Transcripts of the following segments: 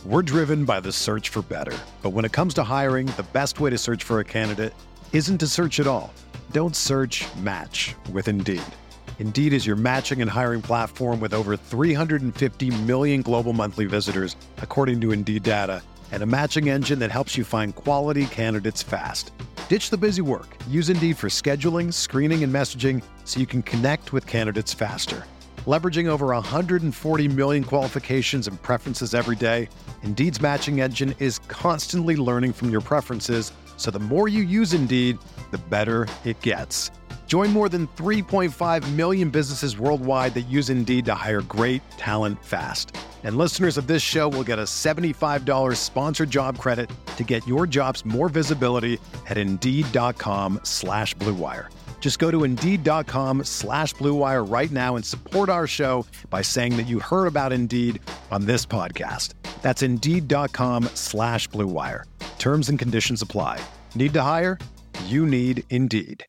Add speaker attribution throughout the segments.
Speaker 1: We're driven by the search for better. But when it comes to hiring, the best way to search for a candidate isn't to search at all. Don't search, match with Indeed. Indeed is your matching and hiring platform with over 350 million global monthly visitors, according to Indeed data, and a matching engine that helps you find quality candidates fast. Ditch the busy work. Use Indeed for scheduling, screening, and messaging so you can connect with candidates faster. Leveraging over 140 million qualifications and preferences every day, Indeed's matching engine is constantly learning from your preferences, so the more you use Indeed, the better it gets. Join more than 3.5 million businesses worldwide that use Indeed to hire great talent fast. And listeners of this show will get a $75 sponsored job credit to get your jobs more visibility at Indeed.com/Blue Wire. Just go to Indeed.com/Blue Wire right now and support our show by saying that you heard about Indeed on this podcast. That's Indeed.com/Blue Wire. Terms and conditions apply. Need to hire? You need Indeed.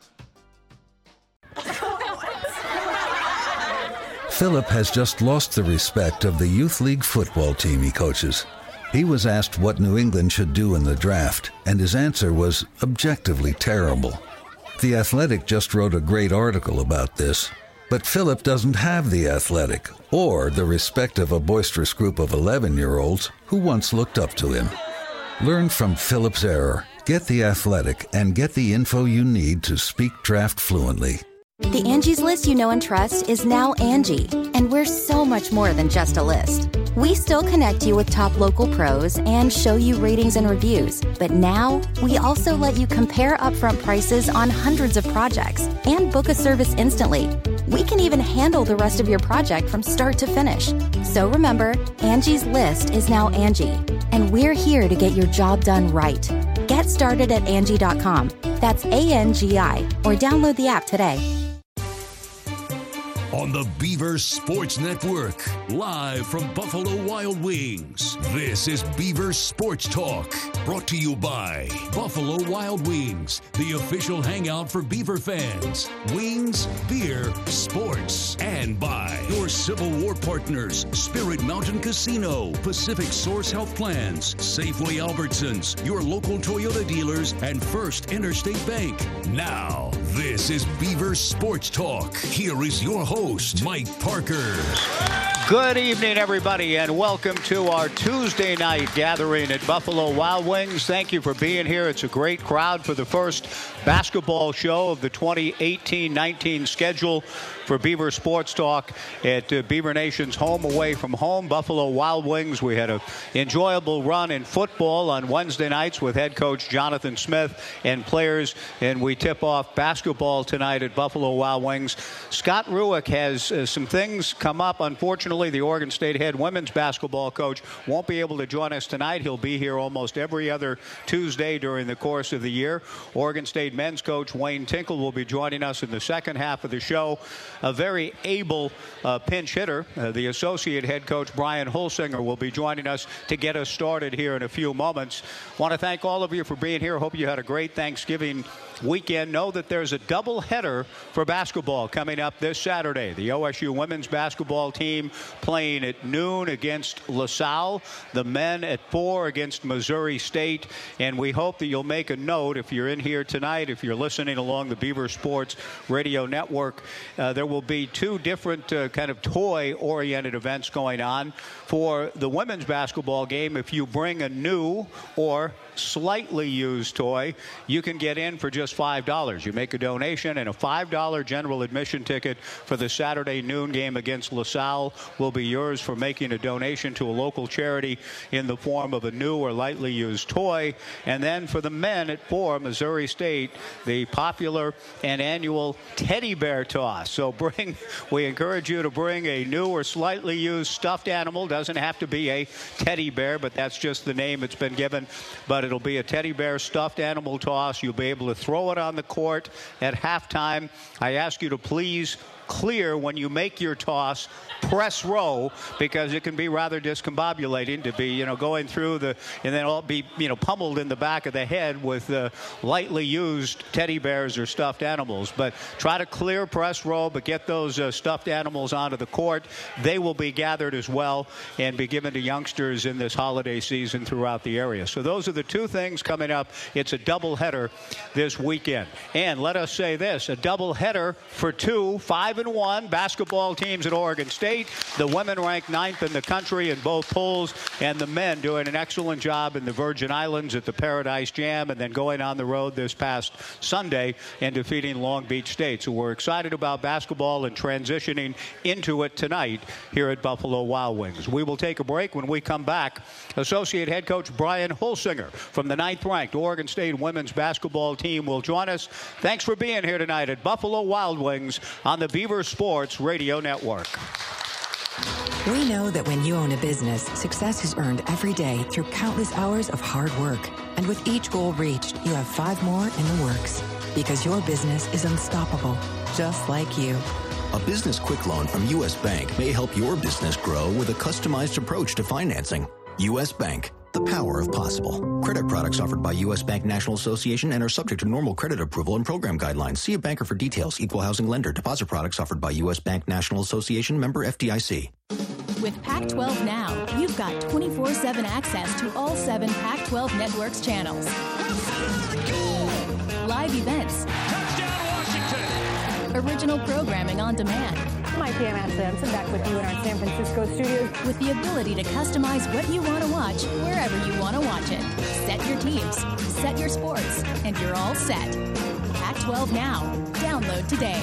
Speaker 2: Philip has just lost the respect of the Youth League football team he coaches. He was asked what New England should do in the draft, and his answer was objectively terrible. The Athletic just wrote a great article about this, but Philip doesn't have the Athletic or the respect of a boisterous group of 11-year-olds who once looked up to him. Learn from Philip's error, get the Athletic, and get the info you need to speak draft fluently.
Speaker 3: The Angie's List you know and trust is now Angie, and we're so much more than just a list. We still connect you with top local pros and show you ratings and reviews, but now we also let you compare upfront prices on hundreds of projects and book a service instantly. We can even handle the rest of your project from start to finish. So remember, Angie's List is now Angie, and we're here to get your job done right. Get started at Angie.com. That's ANGI, or download the app today.
Speaker 4: On the Beaver Sports Network, live from Buffalo Wild Wings, this is Beaver Sports Talk, brought to you by Buffalo Wild Wings, the official hangout for Beaver fans. Wings, beer, sports, and by your Civil War partners, Spirit Mountain Casino, Pacific Source Health Plans, Safeway Albertsons, your local Toyota dealers, and First Interstate Bank. Now, this is Beaver Sports Talk. Here is your host, Mike Parker.
Speaker 5: Good evening, everybody, and welcome to our Tuesday night gathering at Buffalo Wild Wings. Thank you for being here. It's a great crowd for the first basketball show of the 2018-19 schedule for Beaver Sports Talk at Beaver Nation's home away from home, Buffalo Wild Wings. We had an enjoyable run in football on Wednesday nights with head coach Jonathan Smith and players, and we tip off basketball tonight at Buffalo Wild Wings. Scott Rueck has some things come up. Unfortunately, the Oregon State head women's basketball coach won't be able to join us tonight. He'll be here almost every other Tuesday during the course of the year. Oregon State men's coach Wayne Tinkle will be joining us in the second half of the show. A very able pinch hitter, the associate head coach Brian Holsinger, will be joining us to get us started here in a few moments. Want to thank all of you for being here. Hope you had a great Thanksgiving weekend. Know that there's a double header for basketball coming up this Saturday. The OSU women's basketball team playing at noon against LaSalle, the men at 4 against Missouri State, and we hope that you'll make a note if you're in here tonight, if you're listening along the Beaver Sports Radio Network. There will be two different kind of toy-oriented events going on. For the women's basketball game, if you bring a new or slightly used toy, you can get in for just $5. You make a donation, and a $5 general admission ticket for the Saturday noon game against LaSalle will be yours for making a donation to a local charity in the form of a new or lightly used toy. And then for the men at 4, Missouri State, the popular and annual teddy bear toss. So we encourage you to bring a new or slightly used stuffed animal. Doesn't have to be a teddy bear, but that's just the name it's been given. But it'll be a teddy bear stuffed animal toss. You'll be able to throw it on the court at halftime. I ask you to please clear when you make your toss, press row, because it can be rather discombobulating to be, going through and then all be, pummeled in the back of the head with lightly used teddy bears or stuffed animals. But try to clear press row, but get those stuffed animals onto the court. They will be gathered as well and be given to youngsters in this holiday season throughout the area. So those are the two things coming up. It's a doubleheader this weekend. And let us say this, a doubleheader for two 5-1 basketball teams at Oregon State. The women ranked 9th in the country in both polls, and the men doing an excellent job in the Virgin Islands at the Paradise Jam, and then going on the road this past Sunday and defeating Long Beach State. So we're excited about basketball and transitioning into it tonight here at Buffalo Wild Wings. We will take a break. When we come back, Associate Head Coach Brian Holsinger from the 9th-ranked Oregon State women's basketball team will join us. Thanks for being here tonight at Buffalo Wild Wings on the Beaver Sports Radio Network.
Speaker 6: We know that when you own a business, success is earned every day through countless hours of hard work. And with each goal reached, you have 5 more in the works. Because your business is unstoppable, just like you.
Speaker 7: A business quick loan from U.S. Bank may help your business grow with a customized approach to financing. U.S. Bank, the power of possible. Credit products offered by U.S. Bank National Association and are subject to normal credit approval and program guidelines. See a banker for details. Equal housing lender. Deposit products offered by U.S. Bank National Association, member FDIC.
Speaker 8: With Pac-12 Now, you've got 24/7 access to all 7 Pac-12 Network's channels. Live events.
Speaker 9: Touchdown, Washington!
Speaker 8: Original programming on demand.
Speaker 10: Hi, Pam Ashley. I'm back with you in our San Francisco studios.
Speaker 8: With the ability to customize what you want to watch wherever you want to watch it. Set your teams, set your sports, and you're all set. Pac-12 Now. Download today.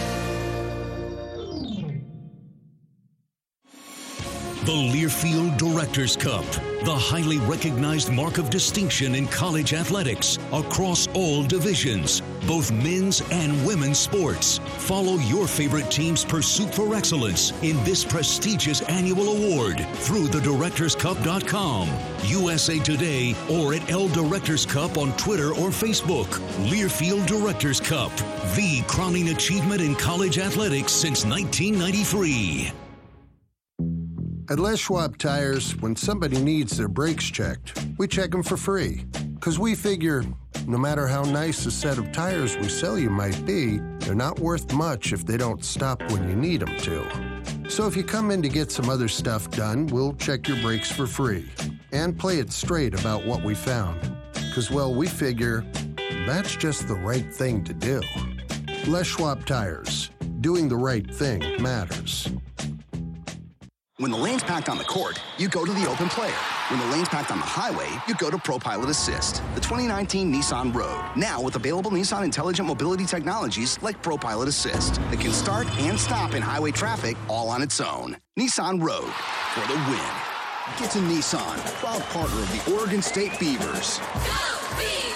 Speaker 4: The Learfield Directors Cup, the highly recognized mark of distinction in college athletics across all divisions, both men's and women's sports. Follow your favorite team's pursuit for excellence in this prestigious annual award through thedirectorscup.com, USA Today, or at L Directors Cup on Twitter or Facebook. Learfield Directors Cup, the crowning achievement in college athletics since 1993.
Speaker 11: At Les Schwab Tires, when somebody needs their brakes checked, we check them for free. Because we figure, no matter how nice a set of tires we sell you might be, they're not worth much if they don't stop when you need them to. So if you come in to get some other stuff done, we'll check your brakes for free. And play it straight about what we found. Because, well, we figure that's just the right thing to do. Les Schwab Tires. Doing the right thing matters.
Speaker 12: When the lane's packed on the court, you go to the open player. When the lane's packed on the highway, you go to ProPilot Assist, the 2019 Nissan Rogue. Now with available Nissan intelligent mobility technologies like ProPilot Assist that can start and stop in highway traffic all on its own. Nissan Rogue for the win. Get to Nissan, proud partner of the Oregon State Beavers. Go Beavs!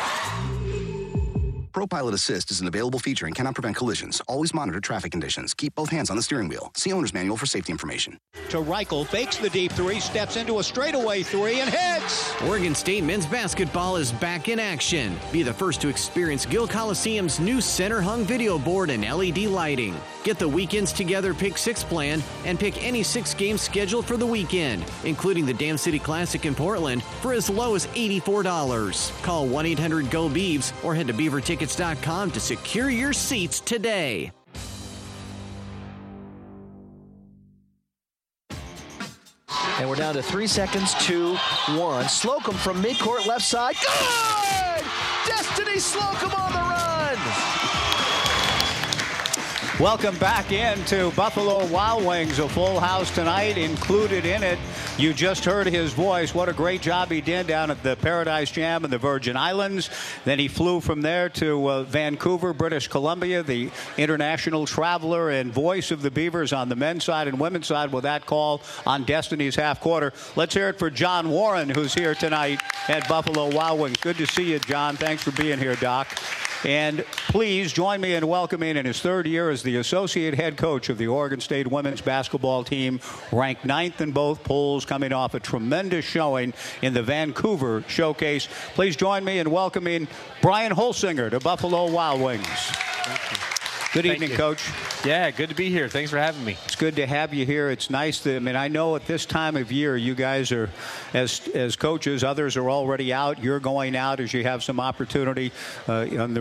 Speaker 12: ProPilot Assist is an available feature and cannot prevent collisions. Always monitor traffic conditions. Keep both hands on the steering wheel. See owner's manual for safety information.
Speaker 5: To Reichel, fakes the deep 3, steps into a straightaway 3, and hits!
Speaker 13: Oregon State men's basketball is back in action. Be the first to experience Gill Coliseum's new center-hung video board and LED lighting. Get the Weekends Together Pick 6 plan and pick any 6 games scheduled for the weekend, including the Dam City Classic in Portland, for as low as $84. Call 1-800-GO-BEAVS or head to beavertickets.com to secure your seats today.
Speaker 14: And we're down to 3 seconds, 2-1. Slocum from midcourt left side. Good! Destiny Slocum on the run!
Speaker 5: Welcome back into Buffalo Wild Wings. A full house tonight. Included in it, you just heard his voice. What a great job he did down at the Paradise Jam in the Virgin Islands. Then he flew from there to Vancouver, British Columbia, the international traveler and voice of the Beavers on the men's side and women's side with that call on Destiny's half quarter. Let's hear it for John Warren, who's here tonight at Buffalo Wild Wings. Good to see you, John. Thanks for being here, Doc. And please join me in welcoming, in his 3rd year as the associate head coach of the Oregon State women's basketball team, ranked 9th in both polls, coming off a tremendous showing in the Vancouver showcase. Please join me in welcoming Brian Holsinger to Buffalo Wild Wings. Good evening, Coach.
Speaker 15: Yeah, good to be here. Thanks for having me.
Speaker 5: It's good to have you here. It's nice to, I know at this time of year, you guys are, as coaches, others are already out. You're going out as you have some opportunity on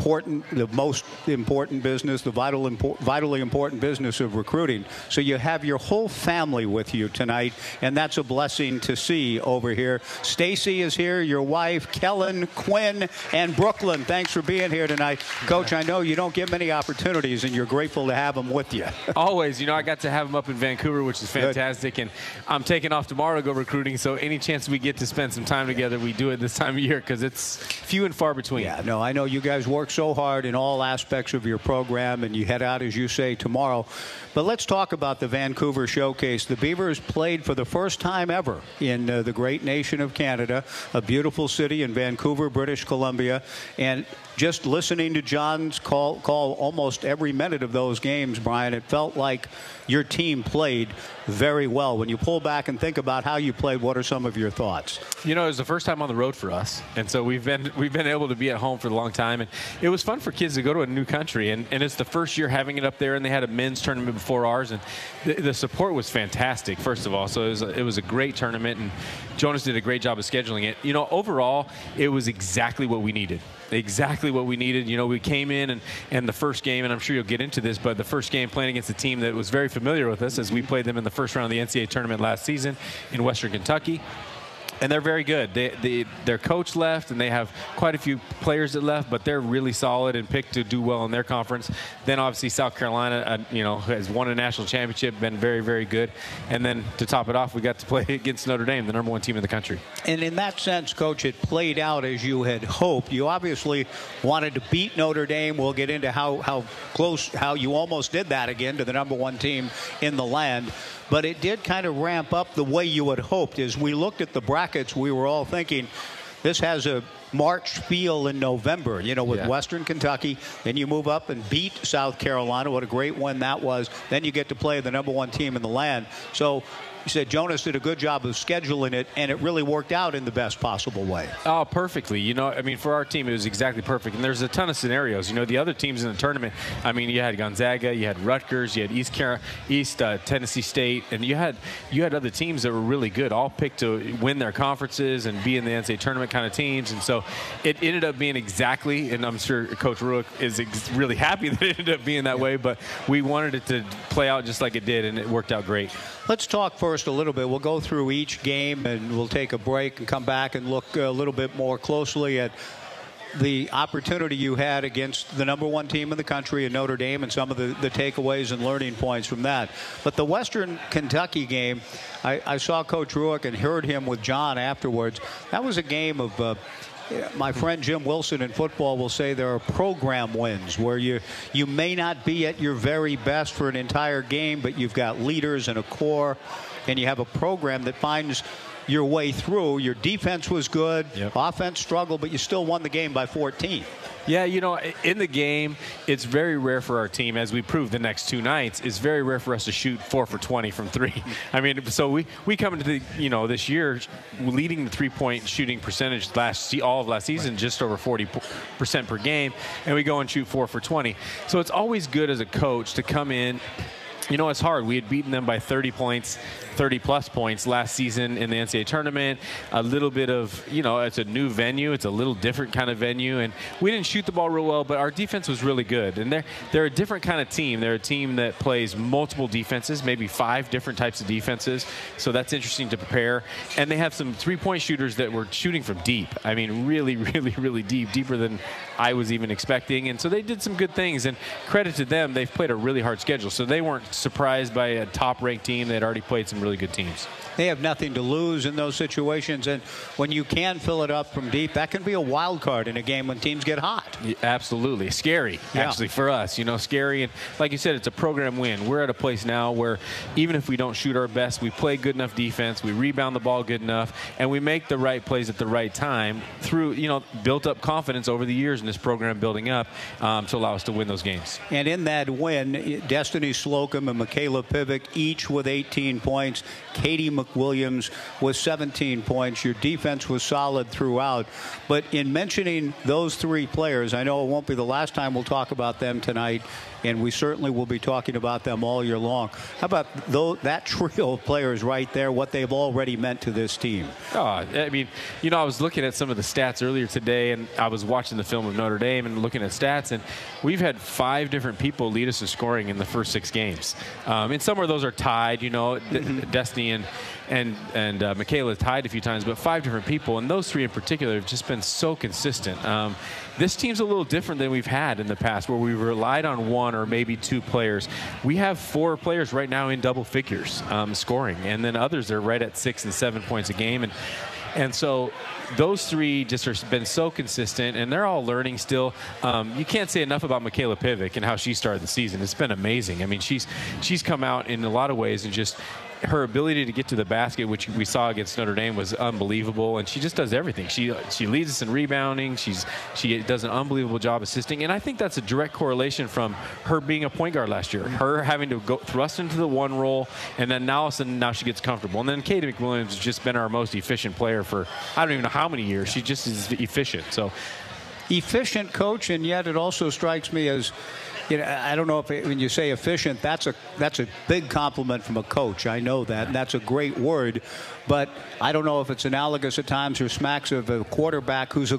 Speaker 5: the most important business, the vitally important business of recruiting. So you have your whole family with you tonight, and that's a blessing to see over here. Stacy is here, your wife, Kellen, Quinn, and Brooklyn. Thanks for being here tonight. Coach, I know you don't get many opportunities, and you're grateful to have them with you.
Speaker 15: Always. I got to have them up in Vancouver, which is fantastic. Good. And I'm taking off tomorrow to go recruiting, so any chance we get to spend some time together, we do it this time of year because it's few and far between.
Speaker 5: Yeah, no, I know you guys work so hard in all aspects of your program, and you head out, as you say, tomorrow. But let's talk about the Vancouver Showcase. The Beavers played for the first time ever in the great nation of Canada, a beautiful city in Vancouver, British Columbia. And just listening to John's call almost every minute of those games, Brian, it felt like your team played very well. When you pull back and think about how you played, what are some of your thoughts?
Speaker 15: It was the first time on the road for us, and so we've been able to be at home for a long time, and it was fun for kids to go to a new country, and it's the first year having it up there, and they had a men's tournament before ours, and the support was fantastic, first of all. So it was a great tournament, and Jonas did a great job of scheduling it. Overall, it was exactly what we needed. Exactly what we needed. We came in and the first game, and I'm sure you'll get into this, but the first game playing against a team that was very familiar with us as we played them in the first round of the NCAA tournament last season in Western Kentucky. And they're very good. Their coach left, and they have quite a few players that left, but they're really solid and picked to do well in their conference. Then obviously South Carolina, has won a national championship, been very, very good. And then to top it off, we got to play against Notre Dame, the #1 team in the country.
Speaker 5: And in that sense, Coach, it played out as you had hoped. You obviously wanted to beat Notre Dame. We'll get into how you almost did that again to the #1 team in the land. But it did kind of ramp up the way you had hoped. As we looked at the brackets, we were all thinking this has a March feel in November, with Western Kentucky. Then you move up and beat South Carolina. What a great win that was. Then you get to play the #1 team in the land. So you said Jonas did a good job of scheduling it, and it really worked out in the best possible way.
Speaker 15: Oh, perfectly. For our team, it was exactly perfect. And there's a ton of scenarios. The other teams in the tournament, you had Gonzaga, you had Rutgers, you had East Tennessee State, and you had other teams that were really good, all picked to win their conferences and be in the NCAA tournament kind of teams. And so it ended up being exactly, and I'm sure Coach Ruick is really happy that it ended up being that way, but we wanted it to play out just like it did, and it worked out great.
Speaker 5: Let's talk first a little bit. We'll go through each game, and we'll take a break and come back and look a little bit more closely at the opportunity you had against the #1 team in the country in Notre Dame and some of the takeaways and learning points from that. But the Western Kentucky game, I saw Coach Ruick and heard him with John afterwards. That was a game of my friend Jim Wilson in football will say there are program wins where you may not be at your very best for an entire game, but you've got leaders and a core, and you have a program that finds your way through. Your defense was good. Yep. Offense struggled, but you still won the game by 14.
Speaker 15: Yeah, in the game, it's very rare for our team, as we proved the next two nights, it's very rare for us to shoot 4 for 20 from three. So we come into this year leading the three-point shooting percentage all of last season, just over 40% per game, and we go and shoot 4 for 20. So it's always good as a coach to come in. It's hard. We had beaten them by 30 points, 30-plus points last season in the NCAA tournament. A little bit of, it's a new venue. It's a little different kind of venue. And we didn't shoot the ball real well, but our defense was really good. And they're a different kind of team. They're a team that plays multiple defenses, maybe 5 different types of defenses. So that's interesting to prepare. And they have some three-point shooters that were shooting from deep. Really, really, really deep, deeper than I was even expecting. And so they did some good things. And credit to them, they've played a really hard schedule. So they weren't surprised by a top-ranked team. They'd already played some really good teams.
Speaker 5: They have nothing to lose in those situations, and when you can fill it up from deep, that can be a wild card in a game when teams get hot.
Speaker 15: Yeah, absolutely. Scary, actually, for us. Scary, and like you said, it's a program win. We're at a place now where even if we don't shoot our best, we play good enough defense, we rebound the ball good enough, and we make the right plays at the right time through, built up confidence over the years in this program building up to allow us to win those games.
Speaker 5: And in that win, Destiny Slocum and Michaela Pivick each with 18 points. points. Katie McWilliams with 17 points. Your defense was solid throughout. But in mentioning those three players, I know it won't be the last time we'll talk about them tonight, and we certainly will be talking about them all year long. How about that trio of players right there, what they've already meant to this team?
Speaker 15: Oh, I mean, I was looking at some of the stats earlier today, and I was watching the film of Notre Dame and looking at stats, and we've had 5 different people lead us in scoring in the first 6 games. And some of those are tied, Destiny and Michaela tied a few times, but 5 different people, and those 3 in particular have just been so consistent. This team's a little different than we've had in the past, where we relied on 1 or maybe 2 players. We have 4 players right now in double figures scoring, and then others are right at 6 and 7 points a game. And so those 3 just have been so consistent, and they're all learning still. You can't say enough about Michaela Pivic and how she started the season. It's been amazing. I mean, she's come out in a lot of ways, and just her ability to get to the basket, which we saw against Notre Dame, was unbelievable, and she just does everything. She leads us in rebounding. She does an unbelievable job assisting, and I think that's a direct correlation from her being a point guard last year, her having to go thrust into the 1 role, and then now all of a sudden now she gets comfortable. And then Katie McWilliams has just been our most efficient player for I don't even know how many years. She just is efficient. So
Speaker 5: efficient, coach, and yet it also strikes me as, I don't know if when you say efficient, that's a big compliment from a coach. I know that, and that's a great word. But I don't know if it's analogous at times or smacks of a quarterback who's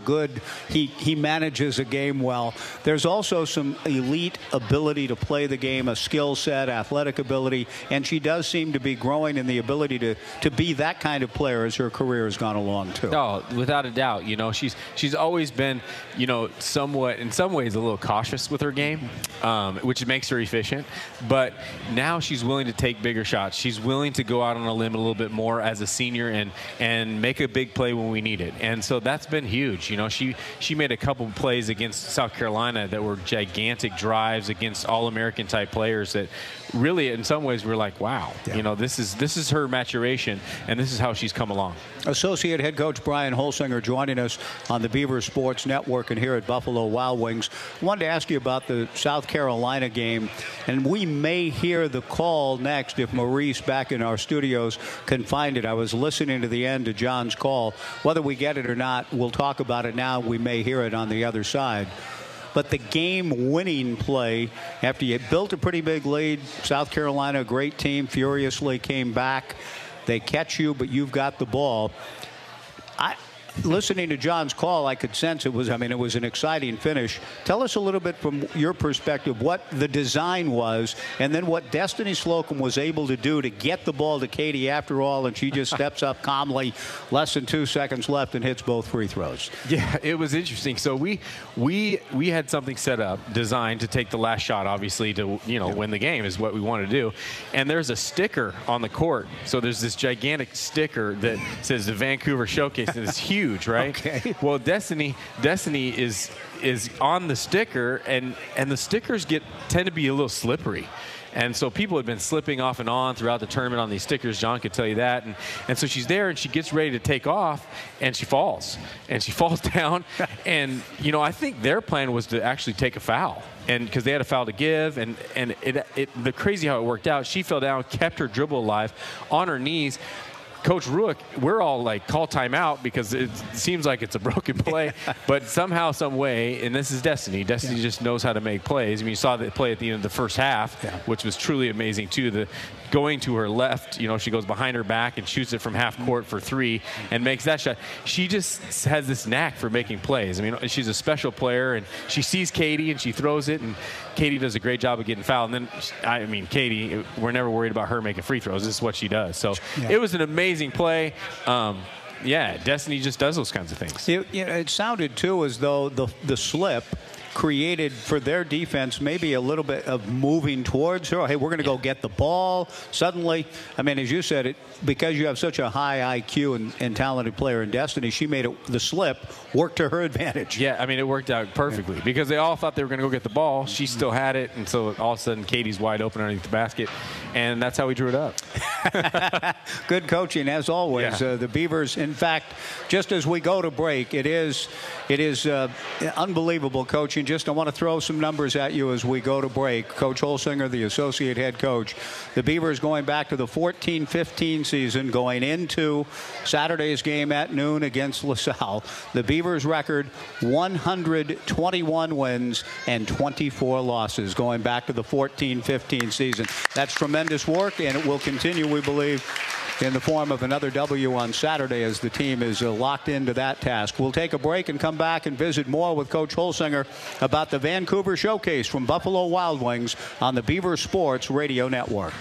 Speaker 5: he manages a game well. There's also some elite ability to play the game, a skill set, athletic ability, and she does seem to be growing in the ability to be that kind of player as her career has gone along too.
Speaker 15: Oh, without a doubt. She's always been, somewhat, in some ways, a little cautious with her game, which makes her efficient. But now she's willing to take bigger shots. She's willing to go out on a limb a little bit more as a senior and make a big play when we need it. And so that's been huge. She made a couple of plays against South Carolina that were gigantic drives against All-American type players that really, in some ways, we're like, wow. Yeah. This is her maturation, and this is how she's come along.
Speaker 5: Associate head coach Brian Holsinger joining us on the Beaver Sports Network and here at Buffalo Wild Wings. I wanted to ask you about the South Carolina game, and we may hear the call next if Maurice back in our studios can find it. I was listening to the end of John's call. Whether we get it or not, we'll talk about it now. We may hear it on the other side. But the game-winning play, after you built a pretty big lead, South Carolina, a great team, furiously came back. They catch you, but you've got the ball. Listening to John's call, I could sense it was an exciting finish. Tell us a little bit from your perspective what the design was, and then what Destiny Slocum was able to do to get the ball to Katie after all, and she just steps up calmly, less than 2 seconds left, and hits both free throws.
Speaker 15: Yeah, it was interesting. So we had something set up, designed to take the last shot, obviously, to win the game is what we want to do. And there's a sticker on the court. So there's this gigantic sticker that says the Vancouver Showcase, and it's huge. Right? Okay. Well, Destiny is on the sticker, and the stickers tend to be a little slippery. And so people have been slipping off and on throughout the tournament on these stickers. John could tell you that. And so she's there, and she gets ready to take off, and she falls. And she falls down. And, I think their plan was to actually take a foul. And because they had a foul to give. And the crazy how it worked out, she fell down, kept her dribble alive on her knees. Coach Ruick, we're all like, call timeout because it seems like it's a broken play. But somehow, some way, and this is Destiny. Destiny just knows how to make plays. I mean, you saw that play at the end of the first half, which was truly amazing, too. Going to her left, she goes behind her back and shoots it from half court for 3 and makes that shot. She just has this knack for making plays. I mean, she's a special player, and she sees Katie, and she throws it, and Katie does a great job of getting fouled. And then, Katie, we're never worried about her making free throws. This is what she does. So it was an amazing play. Destiny just does those kinds of things.
Speaker 5: It sounded, too, as though the slip created for their defense maybe a little bit of moving towards her. Hey, we're going to go get the ball. Suddenly, as you said, because you have such a high IQ and talented player in Destiny, she made the slip work to her advantage.
Speaker 15: Yeah, it worked out perfectly because they all thought they were going to go get the ball. She still had it, and so all of a sudden Katie's wide open underneath the basket, and that's how we drew it up.
Speaker 5: Good coaching, as always. Yeah. The Beavers, in fact, just as we go to break, it is unbelievable coaching Nation. Just I want to throw some numbers at you as we go to break. Coach Holsinger, the associate head coach. The Beavers going back to the 14-15 season, going into Saturday's game at noon against LaSalle. The Beavers record 121 wins and 24 losses going back to the 14-15 season. That's tremendous work, and it will continue, we believe, in the form of another W on Saturday as the team is locked into that task. We'll take a break and come back and visit more with Coach Holsinger about the Vancouver Showcase from Buffalo Wild Wings on the Beaver Sports Radio Network.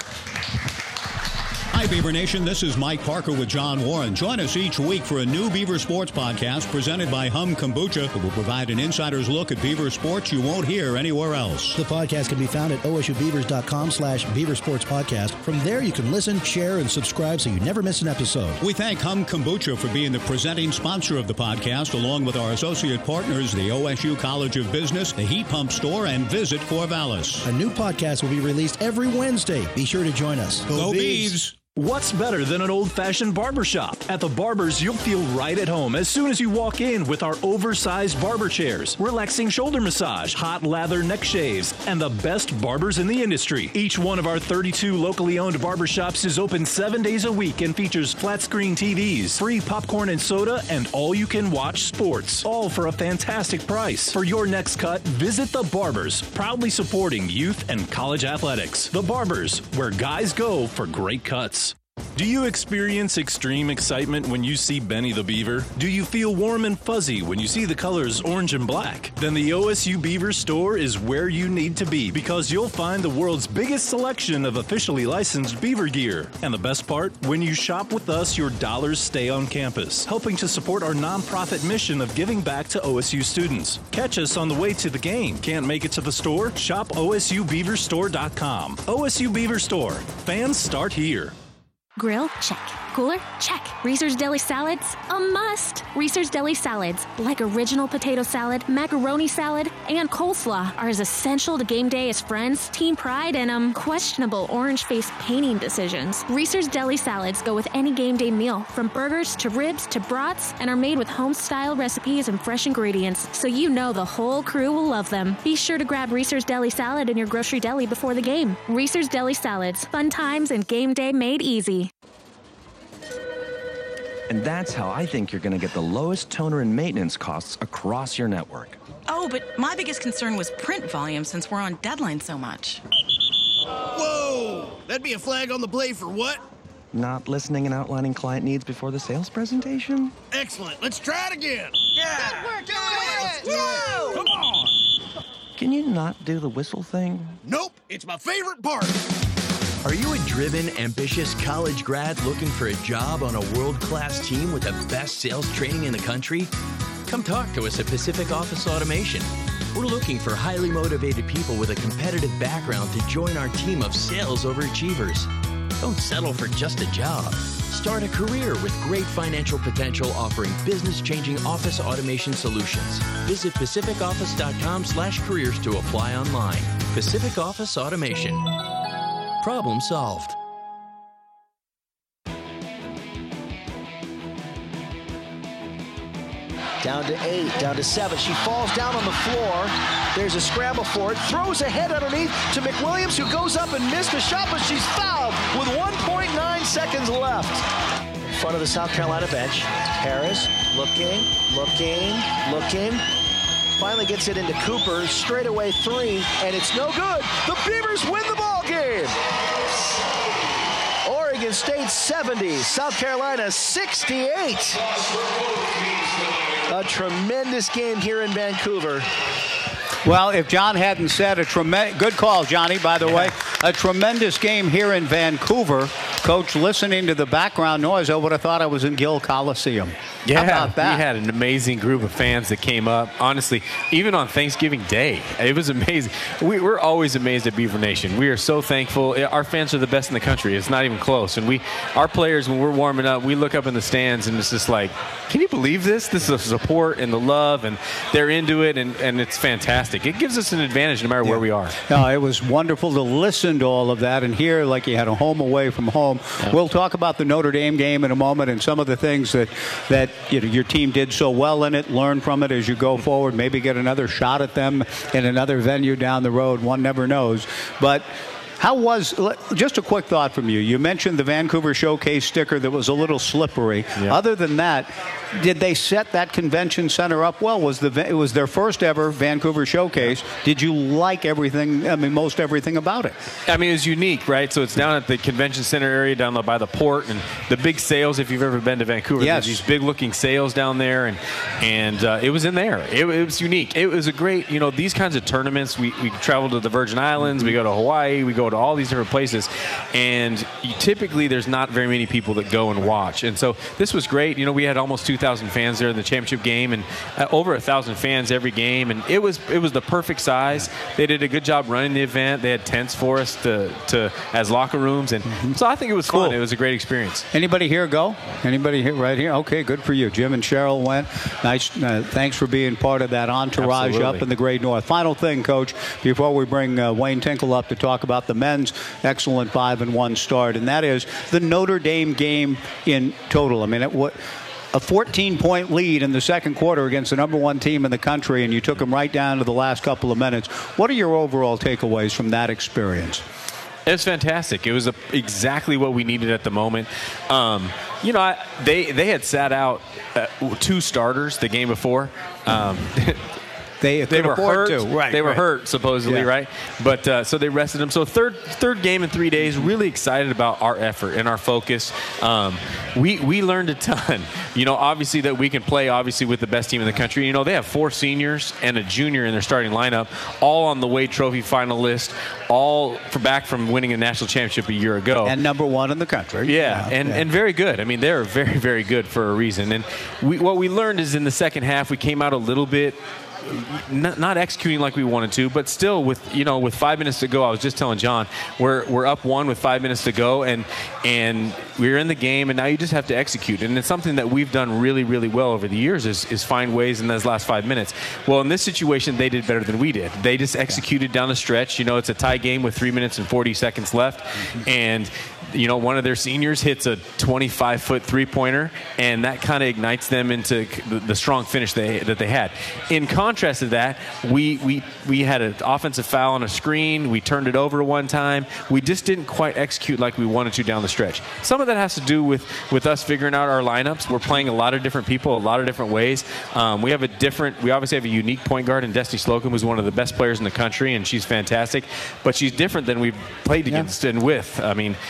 Speaker 16: Hi, Beaver Nation. This is Mike Parker with John Warren. Join us each week for a new Beaver Sports podcast presented by Hum Kombucha that will provide an insider's look at Beaver Sports you won't hear anywhere else.
Speaker 17: The podcast can be found at osubeavers.com/Beaver Sports Podcast. From there, you can listen, share, and subscribe so you never miss an episode.
Speaker 16: We thank Hum Kombucha for being the presenting sponsor of the podcast, along with our associate partners, the OSU College of Business, the Heat Pump Store, and Visit Corvallis.
Speaker 17: A new podcast will be released every Wednesday. Be sure to join us.
Speaker 16: Go Beavs!
Speaker 18: What's better than an old-fashioned barbershop? At the Barbers, you'll feel right at home as soon as you walk in with our oversized barber chairs, relaxing shoulder massage, hot lather neck shaves, and the best barbers in the industry. Each one of our 32 locally owned barbershops is open 7 days a week and features flat-screen TVs, free popcorn and soda, and all-you-can-watch sports, all for a fantastic price. For your next cut, visit The Barbers, proudly supporting youth and college athletics. The Barbers, where guys go for great cuts. Do you experience extreme excitement when you see Benny the Beaver? Do you feel warm and fuzzy when you see the colors orange and black? Then the OSU Beaver store is where you need to be, because you'll find the world's biggest selection of officially licensed Beaver gear. And the best part? When you shop with us, your dollars stay on campus, helping to support our nonprofit mission of giving back to OSU students. Catch us on the way to the game. Can't make it to the store? Shop OSUBeaverStore.com. OSU Beaver Store. Fans start here.
Speaker 19: Grill? Check. Cooler? Check. Reese's Deli Salads? A must. Reese's Deli Salads, like original potato salad, macaroni salad, and coleslaw, are as essential to game day as friends, team pride, and questionable orange face painting decisions. Reese's Deli Salads go with any game day meal, from burgers to ribs to brats, and are made with home-style recipes and fresh ingredients, so you know the whole crew will love them. Be sure to grab Reese's Deli Salad in your grocery deli before the game. Reese's Deli Salads. Fun times and game day made easy.
Speaker 20: And that's how I think you're going to get the lowest toner and maintenance costs across your network.
Speaker 21: Oh, but my biggest concern was print volume since we're on deadline so much.
Speaker 22: Whoa! That'd be a flag on the play for what?
Speaker 20: Not listening and outlining client needs before the sales presentation?
Speaker 22: Excellent. Let's try it again.
Speaker 21: Yeah!
Speaker 22: Good work, guys! Come on!
Speaker 20: Can you not do the whistle thing?
Speaker 22: Nope. It's my favorite part.
Speaker 23: Are you a driven, ambitious college grad looking for a job on a world-class team with the best sales training in the country? Come talk to us at Pacific Office Automation. We're looking for highly motivated people with a competitive background to join our team of sales overachievers. Don't settle for just a job. Start a career with great financial potential, offering business-changing office automation solutions. Visit pacificoffice.com/careers to apply online. Pacific Office Automation. Problem solved.
Speaker 14: Down to 8, down to 7. She falls down on the floor. There's a scramble for it. Throws ahead underneath to McWilliams, who goes up and missed the shot, but she's fouled with 1.9 seconds left. In front of the South Carolina bench, Harris looking. Finally gets it into Cooper, straightaway 3, and it's no good. The Beavers win the ball game. Oregon State 70, South Carolina 68. A tremendous game here in Vancouver.
Speaker 5: Well, if John hadn't said good call, Johnny, by the way, a tremendous game here in Vancouver. Coach, listening to the background noise, I would have thought I was in Gill Coliseum.
Speaker 15: Yeah,
Speaker 5: how about that?
Speaker 15: We had an amazing group of fans that came up. Honestly, even on Thanksgiving Day, it was amazing. We're always amazed at Beaver Nation. We are so thankful. Our fans are the best in the country. It's not even close. And our players, when we're warming up, we look up in the stands and it's just like, can you believe this? This is the support and the love, and they're into it, and it's fantastic. It gives us an advantage no matter where we are.
Speaker 5: No, it was wonderful to listen listen to all of that and hear like you had a home away from home. Yeah. We'll talk about the Notre Dame game in a moment and some of the things that your team did so well in it. Learn from it as you go forward. Maybe get another shot at them in another venue down the road. One never knows. But just a quick thought from you. You mentioned the Vancouver Showcase sticker that was a little slippery. Yeah. Other than that, did they set that convention center up well? It was their first ever Vancouver Showcase. Did you like everything, most everything about it?
Speaker 15: It was unique, right? So it's down at the convention center area down by the port, and the big sails, if you've ever been to Vancouver,
Speaker 5: yes.
Speaker 15: There's these big looking sails down there, and it was in there. It was unique. It was a great, these kinds of tournaments, we travel to the Virgin Islands, we go to Hawaii, we go to all these different places, and typically there's not very many people that go and watch. And so this was great. We had almost 2,000 fans there in the championship game, and over 1,000 fans every game, and it was the perfect size. They did a good job running the event. They had tents for us to as locker rooms, and so I think it was fun. Cool. It was a great experience.
Speaker 5: Anybody here go? Anybody here right here? Okay, good for you. Jim and Cheryl went. Nice. Thanks for being part of that entourage. Absolutely. Up in the Great North. Final thing, Coach, before we bring Wayne Tinkle up to talk about the men's excellent 5-1 start, and that is the Notre Dame game in total. A 14-point lead in the second quarter against the number one team in the country, and you took them right down to the last couple of minutes. What are your overall takeaways from that experience?
Speaker 15: It was fantastic. It was exactly what we needed at the moment. They had sat out 2 starters the game before.
Speaker 5: They were hurt. Right,
Speaker 15: they were hurt, supposedly, right? But so they rested them. So third game in 3 days. Really excited about our effort and our focus. We learned a ton. Obviously that we can play with the best team in the country. They have 4 seniors and a junior in their starting lineup, all on the Wade Trophy finalist, all back from winning a national championship a year ago,
Speaker 5: and number one in the country.
Speaker 15: And very good. They're very, very good for a reason. And what we learned is in the second half we came out a little bit. Not executing like we wanted to, but still with 5 minutes to go. I was just telling John, we're up 1 with 5 minutes to go, and we're in the game, and now you just have to execute. And it's something that we've done really, really well over the years is find ways in those last 5 minutes. Well, in this situation, they did better than we did. They just executed down the stretch. It's a tie game with 3 minutes and 40 seconds left, and one of their seniors hits a 25-foot three-pointer, and that kind of ignites them into the strong finish that they had. In contrast to that, we had an offensive foul on a screen. We turned it over one time. We just didn't quite execute like we wanted to down the stretch. Some of that has to do with us figuring out our lineups. We're playing a lot of different people, a lot of different ways. We obviously have a unique point guard in Destiny Slocum, who's one of the best players in the country, and she's fantastic. But she's different than we've played against and with.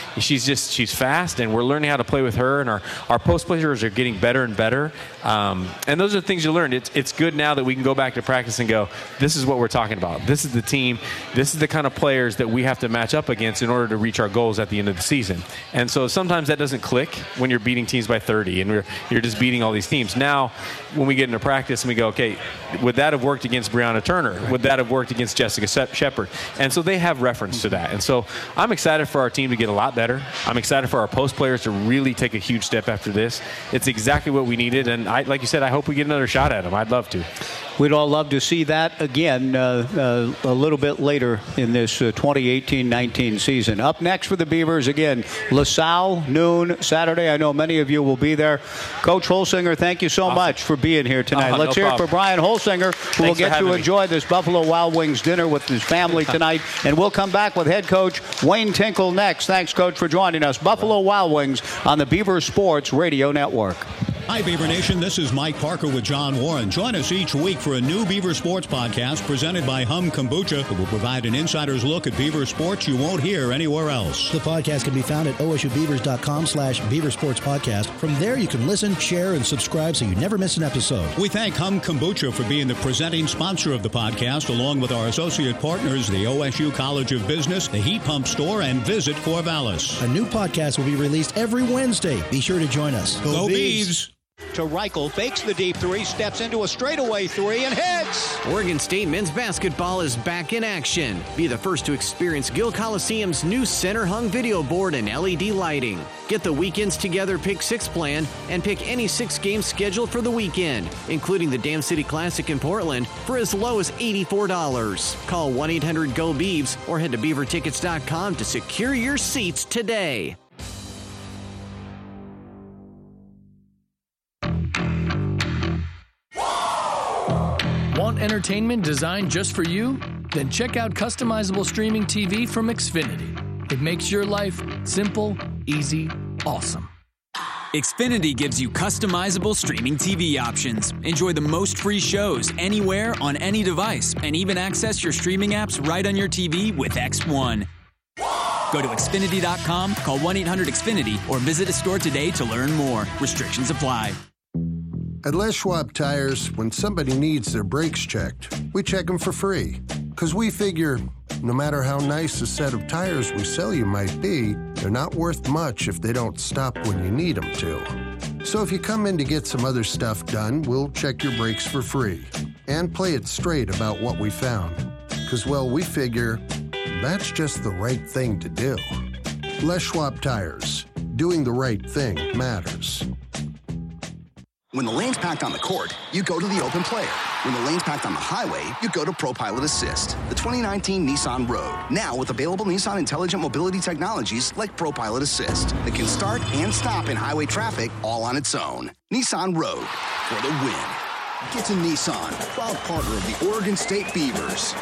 Speaker 15: She's fast, and we're learning how to play with her, and our post players are getting better and better. And those are the things you learn. It's good now that we can go back to practice and go, this is what we're talking about. This is the team. This is the kind of players that we have to match up against in order to reach our goals at the end of the season. And so sometimes that doesn't click when you're beating teams by 30 and you're just beating all these teams. Now, when we get into practice and we go, okay, would that have worked against Brianna Turner? Would that have worked against Jessica Shepard? And so they have reference to that. And so I'm excited for our team to get a lot better. I'm excited for our post players to really take a huge step after this. It's exactly what we needed. And like you said, I hope we get another shot at them. I'd love to.
Speaker 5: We'd all love to see that again a little bit later in this 2018-19 season. Up next for the Beavers, again, LaSalle, noon, Saturday. I know many of you will be there. Coach Holsinger, thank you so much for being here tonight. Let's hear it for Brian Holsinger, who will get to enjoy this Buffalo Wild Wings dinner with his family tonight. And we'll come back with head coach Wayne Tinkle next. Thanks, Coach, for joining us. Buffalo Wild Wings on the Beaver Sports Radio Network.
Speaker 16: Hi, Beaver Nation. This is Mike Parker with John Warren. Join us each week for a new Beaver Sports podcast presented by Hum Kombucha that will provide an insider's look at Beaver sports you won't hear anywhere else.
Speaker 17: The podcast can be found at osubeavers.com/Beaver Sports Podcast. From there, you can listen, share, and subscribe so you never miss an episode.
Speaker 16: We thank Hum Kombucha for being the presenting sponsor of the podcast, along with our associate partners, the OSU College of Business, the Heat Pump Store, and Visit Corvallis.
Speaker 17: A new podcast will be released every Wednesday. Be sure to join us.
Speaker 16: Go Beavs!
Speaker 5: to Reichel, fakes the deep three, steps into a straightaway three, and hits!
Speaker 13: Oregon State men's basketball is back in action. Be the first to experience Gill Coliseum's new center-hung video board and LED lighting. Get the Weekends Together Pick 6 plan and pick any 6 games scheduled for the weekend, including the Dam City Classic in Portland, for as low as $84. Call 1-800-GO-BEAVS or head to beavertickets.com to secure your seats today.
Speaker 1: Want entertainment designed just for you? Then check out customizable streaming TV from Xfinity. It makes your life simple, easy, awesome.
Speaker 2: Xfinity gives you customizable streaming TV options. Enjoy the most free shows anywhere on any device, and even access your streaming apps right on your TV with X1. Go to Xfinity.com, call 1-800-XFINITY, or visit a store today to learn more. Restrictions apply.
Speaker 11: At Les Schwab Tires, when somebody needs their brakes checked, we check them for free. Because we figure, no matter how nice a set of tires we sell you might be, they're not worth much if they don't stop when you need them to. So if you come in to get some other stuff done, we'll check your brakes for free. And play it straight about what we found. Because, well, we figure that's just the right thing to do. Les Schwab Tires. Doing the right thing matters.
Speaker 12: When the lane's packed on the court, you go to the open player. When the lane's packed on the highway, you go to ProPilot Assist, the 2019 Nissan Rogue. Now with available Nissan intelligent mobility technologies like ProPilot Assist that can start and stop in highway traffic all on its own. Nissan Rogue for the win. Get to Nissan, proud partner of the Oregon State Beavers.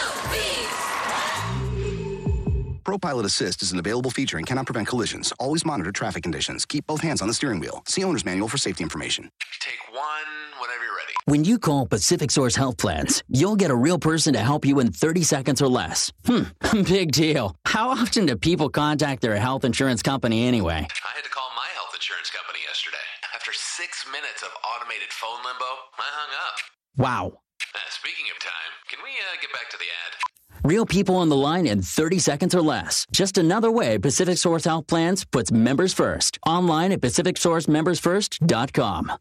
Speaker 12: ProPilot Assist is an available feature and cannot prevent collisions. Always monitor traffic conditions. Keep both hands on the steering wheel. See owner's manual for safety information.
Speaker 3: Take one whenever you're ready.
Speaker 24: When you call Pacific Source Health Plans, you'll get a real person to help you in 30 seconds or less. Big deal. How often do people contact their health insurance company anyway?
Speaker 3: I had to call my health insurance company yesterday. After 6 minutes of automated phone limbo, I hung up.
Speaker 24: Wow.
Speaker 3: Speaking of time, can we get back to the ad?
Speaker 24: Real people on the line in 30 seconds or less. Just another way Pacific Source Health Plans puts members first. Online at PacificSourceMembersFirst.com.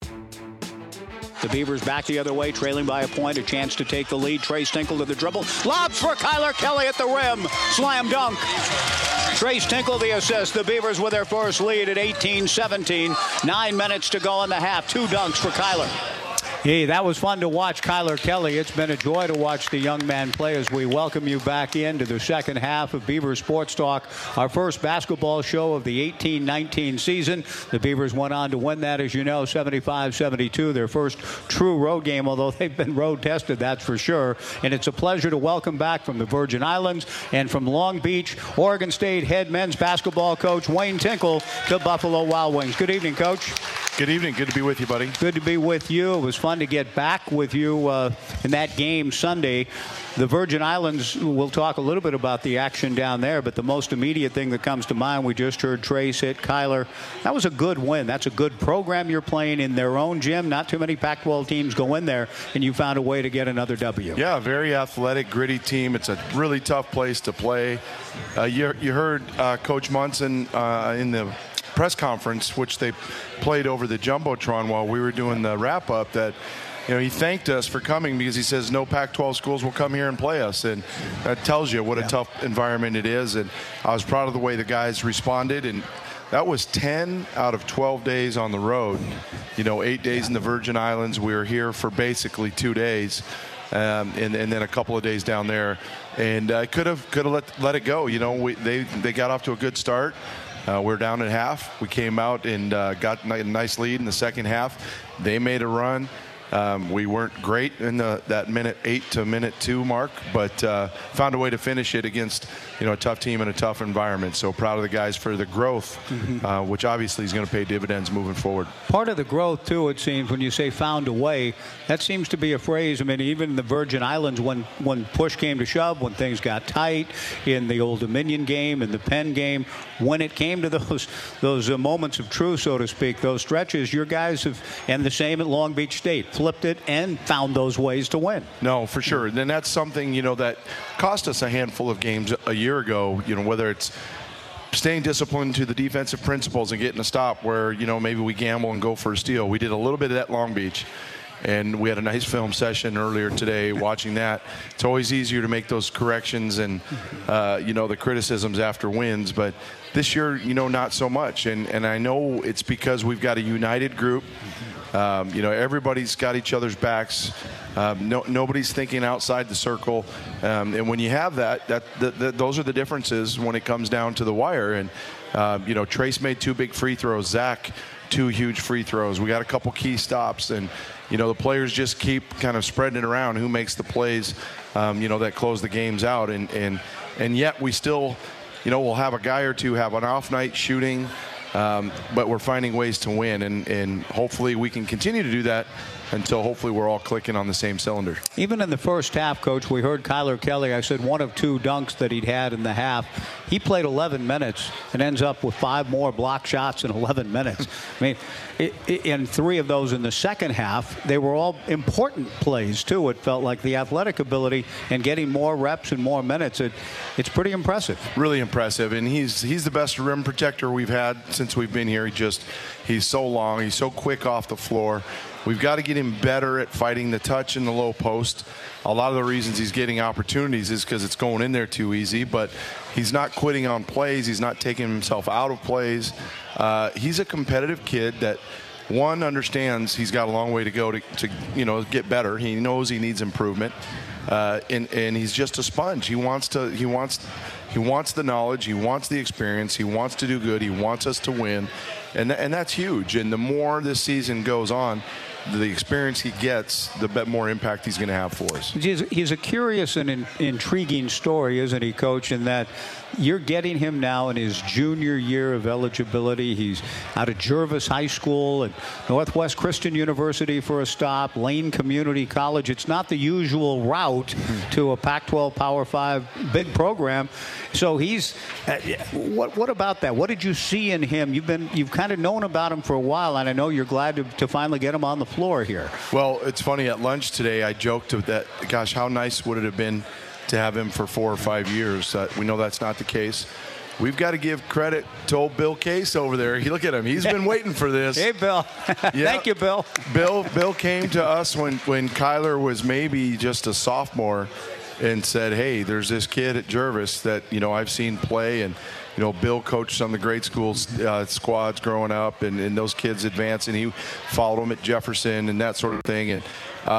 Speaker 5: The Beavers back the other way, trailing by a point, a chance to take the lead. Trace Tinkle to the dribble. Lobs for Kyler Kelly at the rim. Slam dunk. Trace Tinkle the assist. The Beavers with their first lead at 18-17. 9 minutes to go in the half. 2 dunks for Kyler. Hey, that was fun to watch Kyler Kelly. It's been a joy to watch the young man play as we welcome you back into the second half of Beaver Sports Talk, our first basketball show of the 18-19 season. The Beavers went on to win that, as you know, 75-72, their first true road game, although they've been road tested, that's for sure. And it's a pleasure to welcome back from the Virgin Islands and from Long Beach, Oregon State head men's basketball coach Wayne Tinkle to Buffalo Wild Wings. Good evening, Coach.
Speaker 25: Good evening. Good to be with you, buddy.
Speaker 5: Good to be with you. It was fun to get back with you in that game Sunday. The Virgin Islands, we'll talk a little bit about the action down there, but the most immediate thing that comes to mind, we just heard Trace hit Kyler. That was a good win. That's a good program you're playing in their own gym. Not too many Pac-12 teams go in there, and you found a way to get another W.
Speaker 25: Yeah, very athletic, gritty team. It's a really tough place to play. You heard Coach Munson in the press conference, which they played over the Jumbotron while we were doing the wrap-up, that he thanked us for coming because he says no Pac-12 schools will come here and play us, and that tells you what a tough environment it is. And I was proud of the way the guys responded, and that was 10 out of 12 days on the road. 8 days in the Virgin Islands. We were here for basically 2 days, and then a couple of days down there, and could have let it go. They got off to a good start. We're down at half. We came out and got a nice lead in the second half. They made a run. We weren't great in that minute 8 to minute 2 mark, but found a way to finish it against a tough team and a tough environment. So proud of the guys for the growth, which obviously is going to pay dividends moving forward.
Speaker 5: Part of the growth, too, it seems, when you say found a way, that seems to be a phrase. I mean, even in the Virgin Islands, when push came to shove, when things got tight in the Old Dominion game, in the Penn game, when it came to those moments of truth, so to speak, those stretches, your guys have, and the same at Long Beach State, flipped it and found those ways to win.
Speaker 25: No, for sure. And that's something, that cost us a handful of games a year ago, whether it's staying disciplined to the defensive principles and getting a stop where, maybe we gamble and go for a steal. We did a little bit of that at Long Beach, and we had a nice film session earlier today watching that. It's always easier to make those corrections and, the criticisms after wins. But this year, not so much. And I know it's because we've got a united group. Everybody's got each other's backs. Nobody's thinking outside the circle. And when you have that, those are the differences when it comes down to the wire. And, Trace made 2 big free throws. Zach, 2 huge free throws. We got a couple key stops. And, the players just keep kind of spreading it around who makes the plays, that close the games out. And yet we still, we'll have a guy or two have an off night shooting. But we're finding ways to win, and hopefully we can continue to do that until hopefully we're all clicking on the same cylinder.
Speaker 5: Even in the first half, Coach, we heard Kyler Kelly. I said 1 of 2 dunks that he'd had in the half. He played 11 minutes and ends up with 5 more block shots in 11 minutes. I mean, and 3 of those in the second half, they were all important plays, too. It felt like the athletic ability and getting more reps and more minutes. It's pretty impressive.
Speaker 25: Really impressive, and he's the best rim protector we've had since we've been here. He's so long. He's so quick off the floor. We've got to get him better at fighting the touch in the low post. A lot of the reasons he's getting opportunities is because it's going in there too easy, but he's not quitting on plays. He's not taking himself out of plays. He's a competitive kid that, one, understands he's got a long way to go to get better. He knows he needs improvement, and he's just a sponge. He wants the knowledge. He wants the experience. He wants to do good. He wants us to win, and that's huge. And the more this season goes on, the experience he gets, the more impact he's going to have for us.
Speaker 5: He's a curious and intriguing story, isn't he, Coach, in that you're getting him now in his junior year of eligibility. He's out of Jervis High School and Northwest Christian University for a stop, Lane Community College. It's not the usual route to a Pac-12 Power 5 big program. So he's what about that? What did you see in him? You've kind of known about him for a while, and I know you're glad to finally get him on the floor here.
Speaker 25: Well, it's funny. At lunch today, I joked that, gosh, how nice would it have been to have him for 4 or 5 years. We know that's not the case. We've got to give credit to old Bill Case over there. Look at him. He's been waiting for this.
Speaker 5: Hey, Bill. Thank you, Bill.
Speaker 25: Bill came to us when Kyler was maybe just a sophomore and said, hey, there's this kid at Jervis that, I've seen play, and, Bill coached some of the great schools squads growing up, and those kids advanced, and he followed them at Jefferson and that sort of thing. And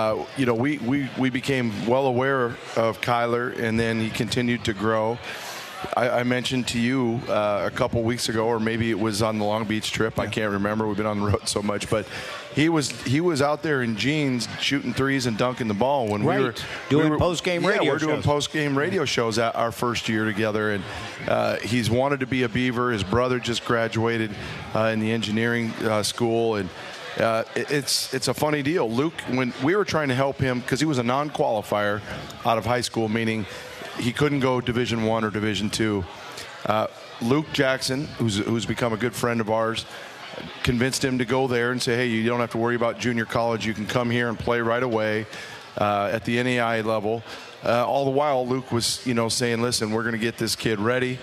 Speaker 25: we became well aware of Kyler, and then he continued to grow. I mentioned to you a couple weeks ago, or maybe it was on the Long Beach trip. I can't remember. We've been on the road so much, but he was out there in jeans shooting threes and dunking the ball when we were
Speaker 5: doing post-game radio shows.
Speaker 25: Yeah, we're doing post-game radio shows at our first year together, and he's wanted to be a Beaver. His brother just graduated in the engineering school, and it's a funny deal. Luke, when we were trying to help him, because he was a non-qualifier out of high school, meaning he couldn't go Division I or Division II. Luke Jackson, who's become a good friend of ours, convinced him to go there and say, hey, you don't have to worry about junior college. You can come here and play right away at the NAIA level. All the while, Luke was, saying, listen, we're going to get this kid ready.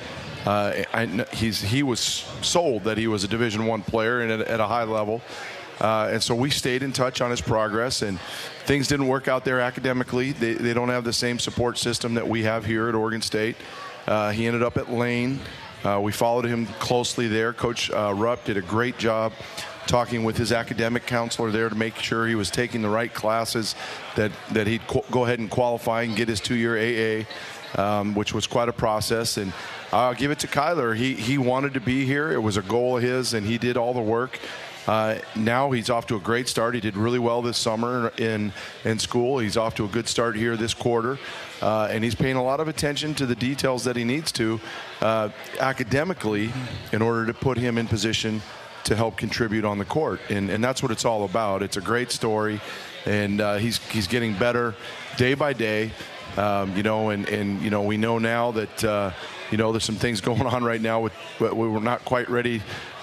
Speaker 25: He was sold that he was a Division I player and at a high level. And so we stayed in touch on his progress, and things didn't work out there academically. They don't have the same support system that we have here at Oregon State. He ended up at Lane. We followed him closely there. Coach Rupp did a great job talking with his academic counselor there to make sure he was taking the right classes, that he'd go ahead and qualify and get his 2-year AA, which was quite a process. And I'll give it to Kyler. He wanted to be here. It was a goal of his, and he did all the work. Now he's off to a great start. He did really well this summer in school. He's off to a good start here this quarter. And he's paying a lot of attention to the details that he needs to academically in order to put him in position to help contribute on the court. And that's what it's all about. It's a great story. And he's getting better day by day. We know now that, there's some things going on right now with we're not quite ready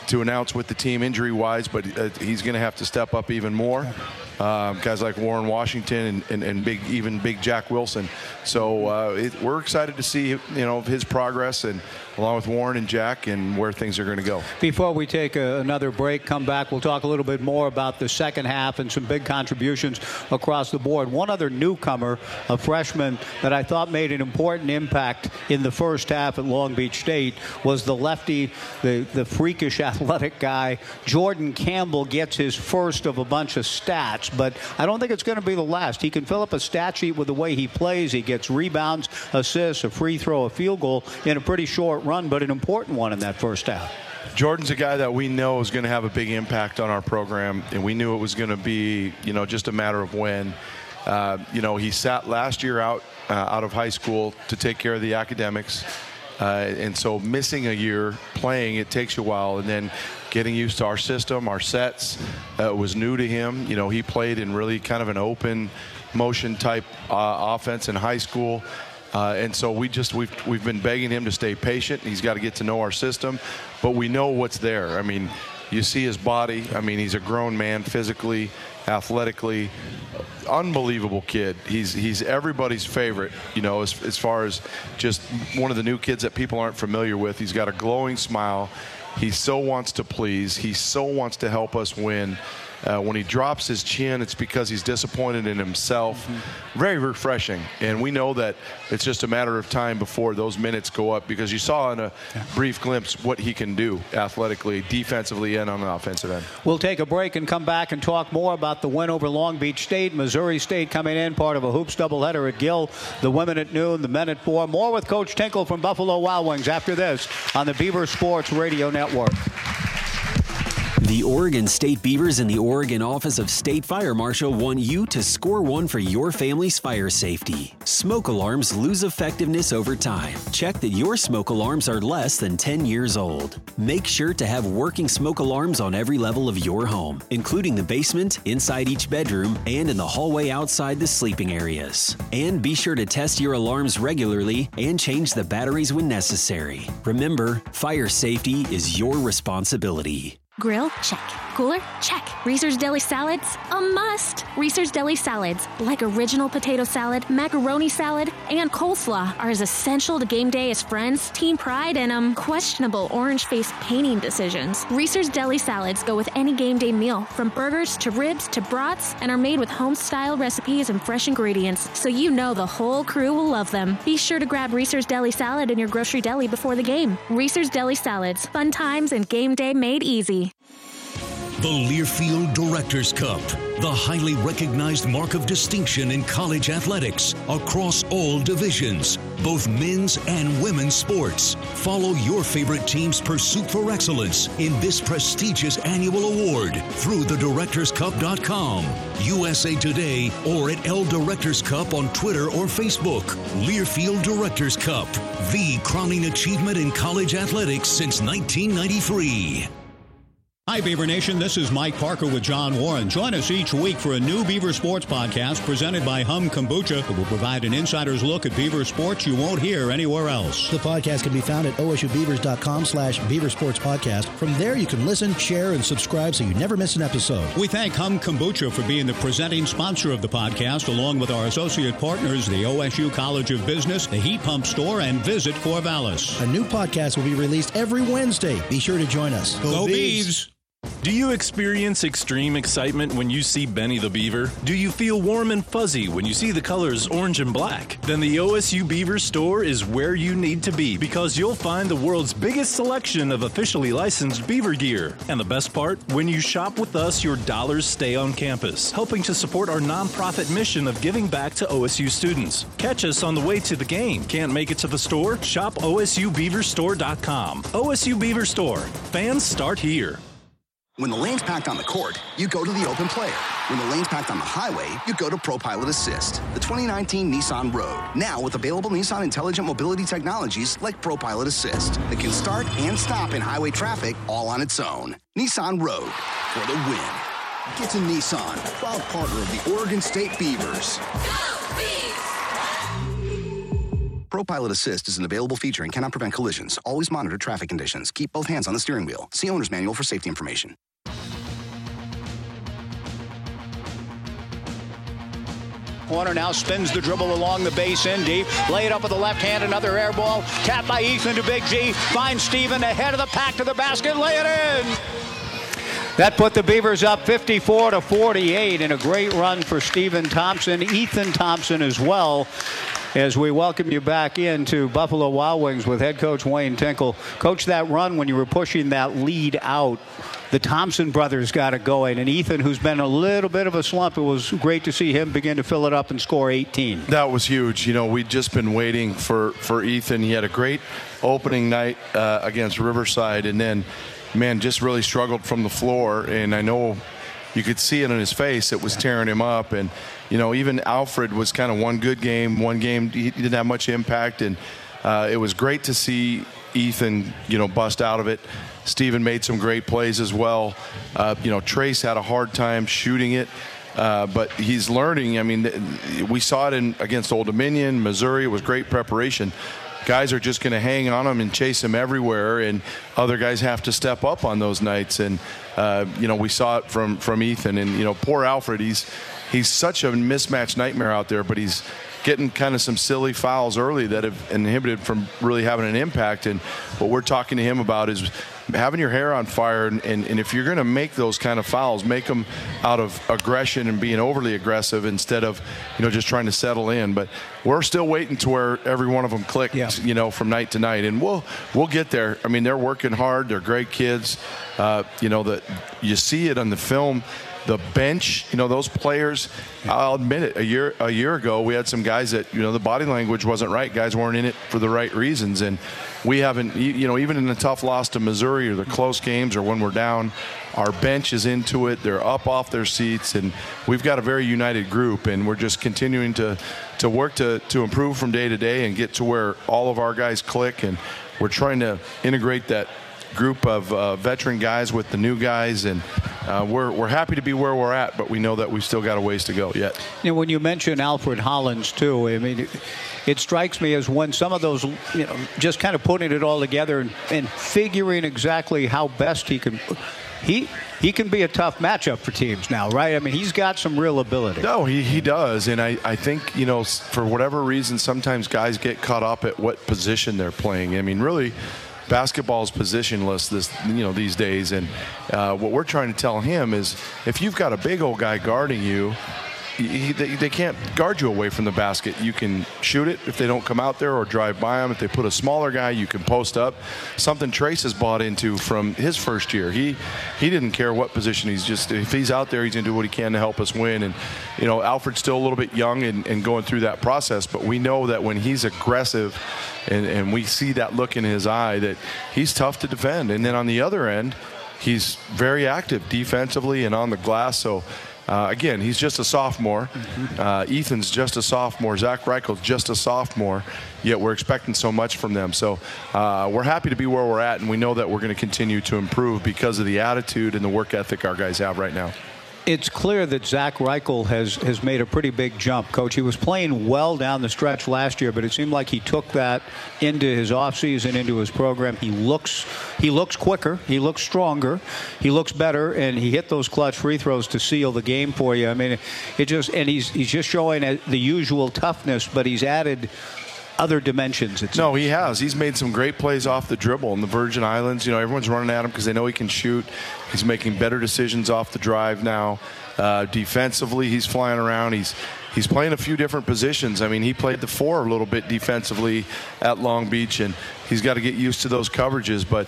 Speaker 25: to announce with the team injury-wise, but he's going to have to step up even more. Guys like Warren Washington and big Jack Wilson. So we're excited to see his progress, and along with Warren and Jack, and where things are going to go.
Speaker 5: Before we take another break, come back, we'll talk a little bit more about the second half and some big contributions across the board. One other newcomer, a freshman that I thought made an important impact in the first half at Long Beach State, was the lefty, the freakish athletic guy. Jordan Campbell gets his first of a bunch of stats, but I don't think it's going to be the last. He can fill up a stat sheet with the way he plays. He gets rebounds, assists, a free throw, a field goal in a pretty short run, but an important one in that first half.
Speaker 25: Jordan's a guy that we know is going to have a big impact on our program, and we knew it was going to be, just a matter of when. He sat last year out of high school to take care of the academics, and so missing a year playing, it takes you a while, and then getting used to our system, our sets, was new to him. He played in really kind of an open motion type offense in high school. And so we've been begging him to stay patient. He's got to get to know our system, but we know what's there. I mean, you see his body. I mean, he's a grown man physically, athletically, unbelievable kid. He's everybody's favorite, as far as just one of the new kids that people aren't familiar with. He's got a glowing smile. He so wants to please. He so wants to help us win. When he drops his chin, it's because he's disappointed in himself. Very refreshing. And we know that it's just a matter of time before those minutes go up, because you saw in a brief glimpse what he can do athletically, defensively, and on the offensive end.
Speaker 5: We'll take a break and come back and talk more about the win over Long Beach State. Missouri State coming in, part of a hoops doubleheader at Gill. The women at noon, the men at 4. More with Coach Tinkle from Buffalo Wild Wings after this on the Beaver Sports Radio Network.
Speaker 6: The Oregon State Beavers and the Oregon Office of State Fire Marshal want you to score one for your family's fire safety. Smoke alarms lose effectiveness over time. Check that your smoke alarms are less than 10 years old. Make sure to have working smoke alarms on every level of your home, including the basement, inside each bedroom, and in the hallway outside the sleeping areas. And be sure to test your alarms regularly and change the batteries when necessary. Remember, fire safety is your responsibility.
Speaker 19: Grill? Check. Cooler? Check. Reese's Deli Salads? A must. Reese's Deli Salads, like original potato salad, macaroni salad, and coleslaw, are as essential to game day as friends, team pride, and questionable orange-faced painting decisions. Reese's Deli Salads go with any game day meal, from burgers to ribs to brats, and are made with home-style recipes and fresh ingredients, so you know the whole crew will love them. Be sure to grab Reese's Deli Salad in your grocery deli before the game. Reese's Deli Salads. Fun times and game day made easy.
Speaker 4: The Learfield Directors Cup, the highly recognized mark of distinction in college athletics across all divisions, both men's and women's sports. Follow your favorite team's pursuit for excellence in this prestigious annual award through thedirectorscup.com, USA Today, or at L Directors Cup on Twitter or Facebook. Learfield Directors Cup, the crowning achievement in college athletics since 1993.
Speaker 16: Hi, Beaver Nation. This is Mike Parker with John Warren. Join us each week for a new Beaver Sports podcast presented by Hum Kombucha that will provide an insider's look at Beaver sports you won't hear anywhere else.
Speaker 17: The podcast can be found at osubeavers.com/Beaver Sports Podcast. From there, you can listen, share, and subscribe so you never miss an episode.
Speaker 16: We thank Hum Kombucha for being the presenting sponsor of the podcast, along with our associate partners, the OSU College of Business, the Heat Pump Store, and Visit Corvallis.
Speaker 17: A new podcast will be released every Wednesday. Be sure to join us.
Speaker 16: Go Beavs!
Speaker 18: Do you experience extreme excitement when you see Benny the Beaver? Do you feel warm and fuzzy when you see the colors orange and black? Then the OSU Beaver store is where you need to be, because you'll find the world's biggest selection of officially licensed Beaver gear. And the best part, when you shop with us, your dollars stay on campus, helping to support our nonprofit mission of giving back to OSU students. Catch us on the way to the game. Can't make it to the store? Shop OSUBeaverStore.com. OSU Beaver Store. Fans start here.
Speaker 12: When the lane's packed on the court, you go to the open player. When the lane's packed on the highway, you go to ProPilot Assist, the 2019 Nissan Rogue. Now with available Nissan intelligent mobility technologies like ProPilot Assist that can start and stop in highway traffic all on its own. Nissan Rogue, for the win. Get to Nissan, proud partner of the Oregon State Beavers.
Speaker 7: Go Beavs!
Speaker 12: ProPilot Assist is an available feature and cannot prevent collisions. Always monitor traffic conditions. Keep both hands on the steering wheel. See owner's manual for safety information.
Speaker 5: Corner now spins the dribble along the base in deep. Lay it up with the left hand, another air ball. Tapped by Ethan to Big G. Finds Steven ahead of the pack to the basket. Lay it in. That put the Beavers up 54-48 in a great run for Steven Thompson. Ethan Thompson as well, as we welcome you back into Buffalo Wild Wings with head coach Wayne Tinkle. Coach, that run when you were pushing that lead out, the Thompson brothers got it going. And Ethan, who's been a little bit of a slump, it was great to see him begin to fill it up and score 18.
Speaker 25: That was huge. You know, we'd just been waiting for Ethan. He had a great opening night against Riverside, and then, man, just really struggled from the floor. And I know you could see it in his face. It was tearing him up. And, you know, even Alfred was kind of one good game. One game he didn't have much impact. And it was great to see Ethan, you know, bust out of it. Steven made some great plays as well. You know, Trace had a hard time shooting it, but he's learning. I mean, we saw it against Old Dominion, Missouri. It was great preparation. Guys are just going to hang on him and chase him everywhere, and other guys have to step up on those nights. And, you know, we saw it from Ethan. And, you know, poor Alfred, he's such a mismatched nightmare out there, but he's getting kind of some silly fouls early that have inhibited from really having an impact. And what we're talking to him about is having your hair on fire, and if you're going to make those kind of fouls, make them out of aggression and being overly aggressive instead of, you know, just trying to settle in. But we're still waiting to where every one of them clicked, you know, from night to night, and we'll get there. I mean, they're working hard. They're great kids. You know, that you see it on the film. The bench, you know, those players, I'll admit it, a year ago, we had some guys that, you know, the body language wasn't right. Guys weren't in it for the right reasons. And we haven't, you know, even in a tough loss to Missouri or the close games or when we're down, our bench is into it. They're up off their seats. And we've got a very united group. And we're just continuing to work to improve from day to day and get to where all of our guys click. And we're trying to integrate that group of veteran guys with the new guys, and we're happy to be where we're at, but we know that we've still got a ways to go yet.
Speaker 5: You know, when you mention Alfred Hollins too, I mean, it strikes me as when some of those, you know, just kind of putting it all together and figuring exactly how best he can. He can be a tough matchup for teams now, right? I mean, he's got some real ability.
Speaker 25: No, he does. And I think, you know, for whatever reason, sometimes guys get caught up at what position they're playing. I mean, really, basketball is positionless these days. And what we're trying to tell him is if you've got a big old guy guarding you, they can't guard you away from the basket. You can shoot it if they don't come out there or drive by them. If they put a smaller guy, you can post up. Something Trace has bought into from his first year. He didn't care what position. He's just, if he's out there, he's going to do what he can to help us win. And, you know, Alfred's still a little bit young and going through that process, but we know that when he's aggressive and we see that look in his eye, that he's tough to defend. And then on the other end, he's very active defensively and on the glass. So, again, he's just a sophomore. Ethan's just a sophomore. Zach Reichel's just a sophomore, yet we're expecting so much from them. So we're happy to be where we're at, and we know that we're going to continue to improve because of the attitude and the work ethic our guys have right now.
Speaker 5: It's clear that Zach Reichel has made a pretty big jump, Coach. He was playing well down the stretch last year, but it seemed like he took that into his offseason, into his program. He looks quicker. He looks stronger. He looks better, and he hit those clutch free throws to seal the game for you. I mean, he's just showing the usual toughness, but he's added other dimensions.
Speaker 25: No, he has. He's made some great plays off the dribble in the Virgin Islands. You know, everyone's running at him because they know he can shoot. He's making better decisions off the drive now. Defensively, he's flying around. He's playing a few different positions. I mean, he played the 4 a little bit defensively at Long Beach, and he's got to get used to those coverages. But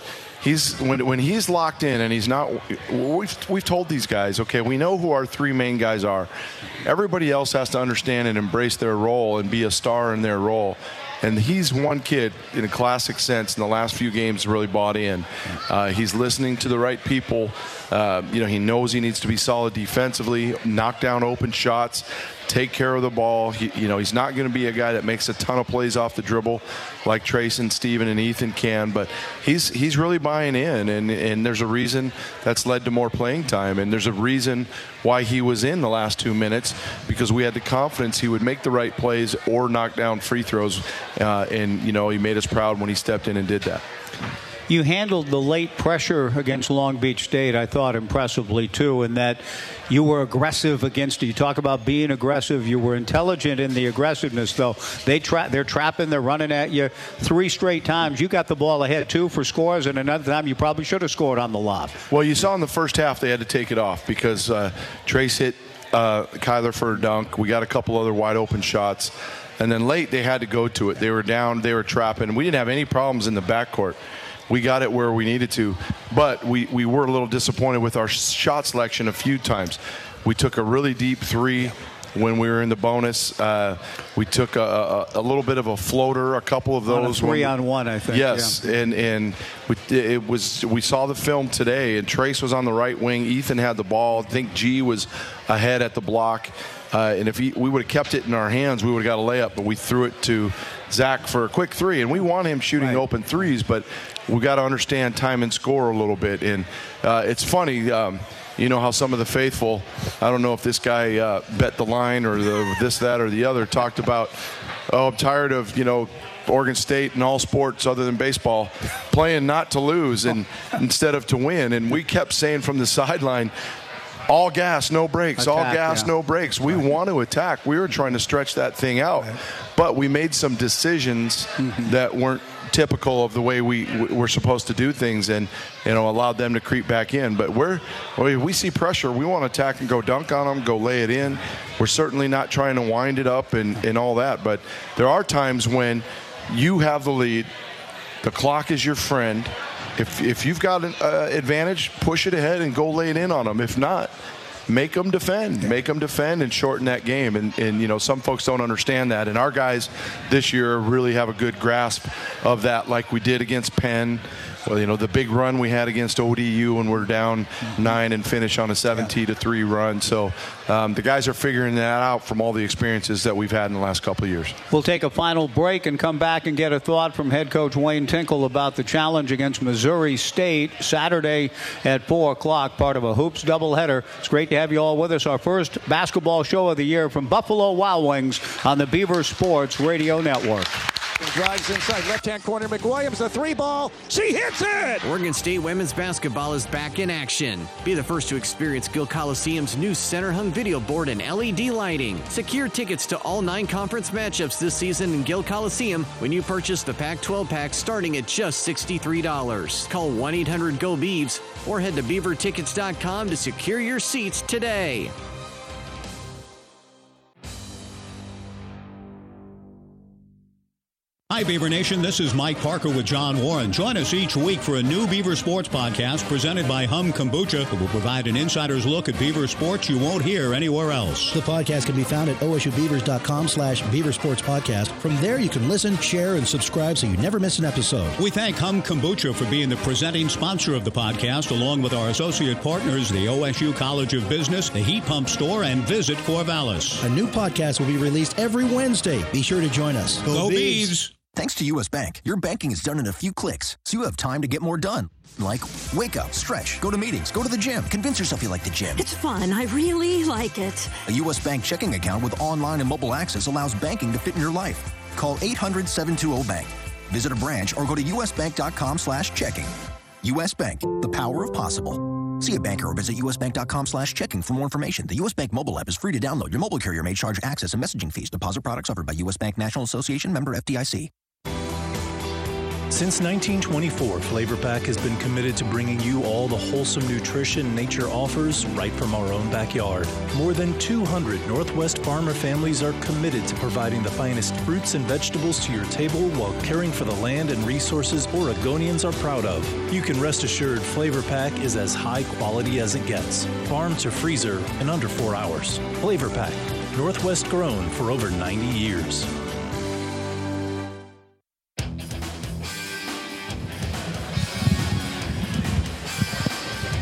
Speaker 25: when he's locked in and he's not, we've told these guys, okay, we know who our 3 main guys are. Everybody else has to understand and embrace their role and be a star in their role. And he's one kid in a classic sense in the last few games really bought in. He's listening to the right people. You know, he knows he needs to be solid defensively, knock down open shots. take care of the ball. He's not going to be a guy that makes a ton of plays off the dribble like Trace and Steven and Ethan can, but he's really buying in, and there's a reason that's led to more playing time, and there's a reason why he was in the last 2 minutes, because we had the confidence he would make the right plays or knock down free throws, and he made us proud when he stepped in and did that.
Speaker 5: You handled the late pressure against Long Beach State, I thought, impressively, too, in that you were aggressive against it. You talk about being aggressive. You were intelligent in the aggressiveness, though. They're trapping. They're running at you 3 straight times. You got the ball ahead, too, for scores, and another time you probably should have scored on the lob.
Speaker 25: Well, you saw in the first half they had to take it off because Trace hit Kyler for a dunk. We got a couple other wide-open shots. And then late they had to go to it. They were down. They were trapping. We didn't have any problems in the backcourt. We got it where we needed to, but we were a little disappointed with our shot selection a few times. We took a really deep 3 when we were in the bonus. We took a little bit of a floater, a couple of those.
Speaker 5: On a 3-on-1, I think.
Speaker 25: Yes, yeah. and we saw the film today, and Trace was on the right wing. Ethan had the ball. I think G was ahead at the block. And if we would have kept it in our hands, we would have got a layup, but we threw it to Zach for a quick 3. And we want him shooting open threes, but we got to understand time and score a little bit. And it's funny, you know how some of the faithful, I don't know if this guy bet the line or this, that, or the other, talked about, I'm tired of, Oregon State and all sports other than baseball playing not to lose and instead of to win. And we kept saying from the sideline, all gas, no brakes. All gas, no brakes. We want to attack. We were trying to stretch that thing out. But we made some decisions that weren't typical of the way we're supposed to do things, and allowed them to creep back in. But we see pressure. We want to attack and go dunk on them, go lay it in. We're certainly not trying to wind it up and all that. But there are times when you have the lead, the clock is your friend. If you've got an advantage, push it ahead and go lay it in on them. If not, make them defend. Make them defend and shorten that game. And some folks don't understand that. And our guys this year really have a good grasp of that, like we did against Penn. Well, the big run we had against ODU when we're down 9 and finish on a 17-3 run. So the guys are figuring that out from all the experiences that we've had in the last couple of years.
Speaker 5: We'll take a final break and come back and get a thought from head coach Wayne Tinkle about the challenge against Missouri State Saturday at 4 o'clock, part of a Hoops doubleheader. It's great to have you all with us. Our first basketball show of the year from Buffalo Wild Wings on the Beaver Sports Radio Network.
Speaker 7: Drives inside left-hand corner. McWilliams, the 3-ball. She hits it!
Speaker 13: Oregon State women's basketball is back in action. Be the first to experience Gill Coliseum's new center-hung video board and LED lighting. Secure tickets to all 9 conference matchups this season in Gill Coliseum when you purchase the Pac-12 pack starting at just $63. Call 1-800-GO-BEAVS or head to beavertickets.com to secure your seats today.
Speaker 16: Hi, Beaver Nation. This is Mike Parker with John Warren. Join us each week for a new Beaver Sports podcast presented by Hum Kombucha that will provide an insider's look at Beaver sports you won't hear anywhere else.
Speaker 17: The podcast can be found at osubeavers.com/Beaver Sports Podcast. From there, you can listen, share, and subscribe so you never miss an episode.
Speaker 16: We thank Hum Kombucha for being the presenting sponsor of the podcast, along with our associate partners, the OSU College of Business, the Heat Pump Store, and Visit Corvallis.
Speaker 17: A new podcast will be released every Wednesday. Be sure to join us.
Speaker 16: Go Beavs!
Speaker 12: Thanks to U.S. Bank, your banking is done in a few clicks, so you have time to get more done. Like, wake up, stretch, go to meetings, go to the gym, convince yourself you like the gym.
Speaker 8: It's fun. I really like it.
Speaker 12: A U.S. Bank checking account with online and mobile access allows banking to fit in your life. Call 800-720-BANK. Visit a branch or go to usbank.com/checking. U.S. Bank, the power of possible. See a banker or visit usbank.com/checking for more information. The U.S. Bank mobile app is free to download. Your mobile carrier may charge access and messaging fees. Deposit products offered by U.S. Bank National Association, member FDIC.
Speaker 18: Since 1924, Flavor Pack has been committed to bringing you all the wholesome nutrition nature offers right from our own backyard. More than 200 Northwest farmer families are committed to providing the finest fruits and vegetables to your table while caring for the land and resources Oregonians are proud of. You can rest assured Flavor Pack is as high quality as it gets. Farm to freezer in under 4 hours. Flavor Pack, Northwest grown for over 90 years.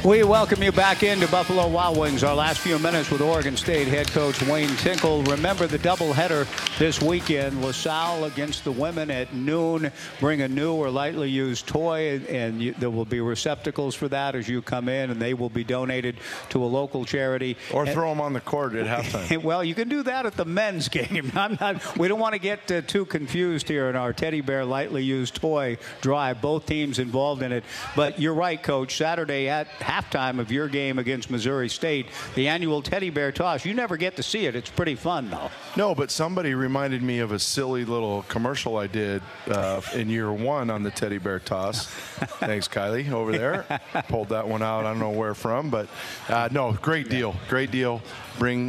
Speaker 5: We welcome you back into Buffalo Wild Wings. Our last few minutes with Oregon State head coach Wayne Tinkle. Remember the doubleheader this weekend. LaSalle against the women at noon. Bring a new or lightly used toy, and there will be receptacles for that as you come in, and they will be donated to a local charity.
Speaker 25: Or throw them on the court at halftime.
Speaker 5: Well, you can do that at the men's game. We don't want to get too confused here in our teddy bear lightly used toy drive. Both teams involved in it. But you're right, Coach. Saturday at halftime of your game against Missouri State, the annual teddy bear toss. You never get to see it. It's pretty fun, though.
Speaker 25: No, but somebody reminded me of a silly little commercial I did in year one on the teddy bear toss. Thanks, Kylie, over there. Pulled that one out. I don't know where from, but no, great deal. Great deal. Bring,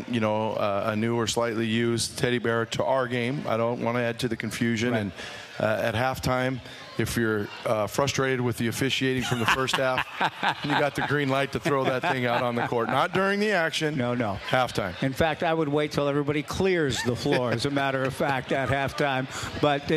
Speaker 25: a new or slightly used teddy bear to our game. I don't want to add to the confusion. Right. And at halftime, if you're frustrated with the officiating from the first half, you got the green light to throw that thing out on the court. Not during the action.
Speaker 5: No.
Speaker 25: Halftime.
Speaker 5: In fact, I would wait till everybody clears the floor, as a matter of fact, at halftime. But,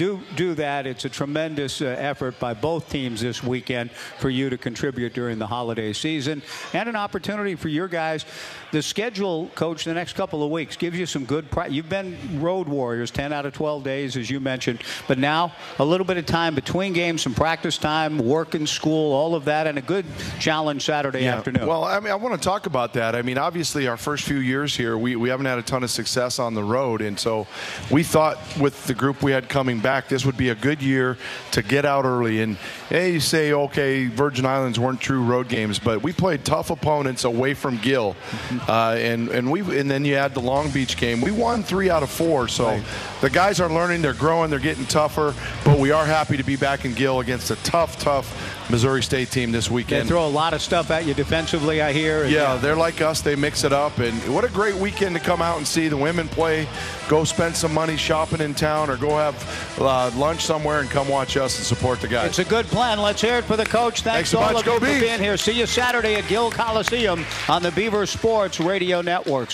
Speaker 5: do that. It's a tremendous effort by both teams this weekend for you to contribute during the holiday season, and an opportunity for your guys. The schedule, Coach, the next couple of weeks gives you some good practice. You've been road warriors 10 out of 12 days, as you mentioned. But now a little bit of time between games, some practice time, work in school, all of that, and a good challenge Saturday afternoon.
Speaker 25: Well, I want to talk about that. Obviously, our first few years here, we haven't had a ton of success on the road. And so we thought with the group we had coming back, this would be a good year to get out early. And you say, okay, Virgin Islands weren't true road games, but we played tough opponents away from Gill. And then you add the Long Beach game. We won 3 out of 4. So the guys are learning, they're growing, they're getting tougher. But we are happy to be back in Gill against a tough Missouri State team this weekend.
Speaker 5: They throw a lot of stuff at you defensively, I hear.
Speaker 25: Yeah, they're like us. They mix it up. And what a great weekend to come out and see the women play, go spend some money shopping in town, or go have lunch somewhere and come watch us and support the guys.
Speaker 5: It's a good plan. Let's hear it for the coach. Thanks to all of you for being here. See you Saturday at Gill Coliseum on the Beaver Sports Radio Network.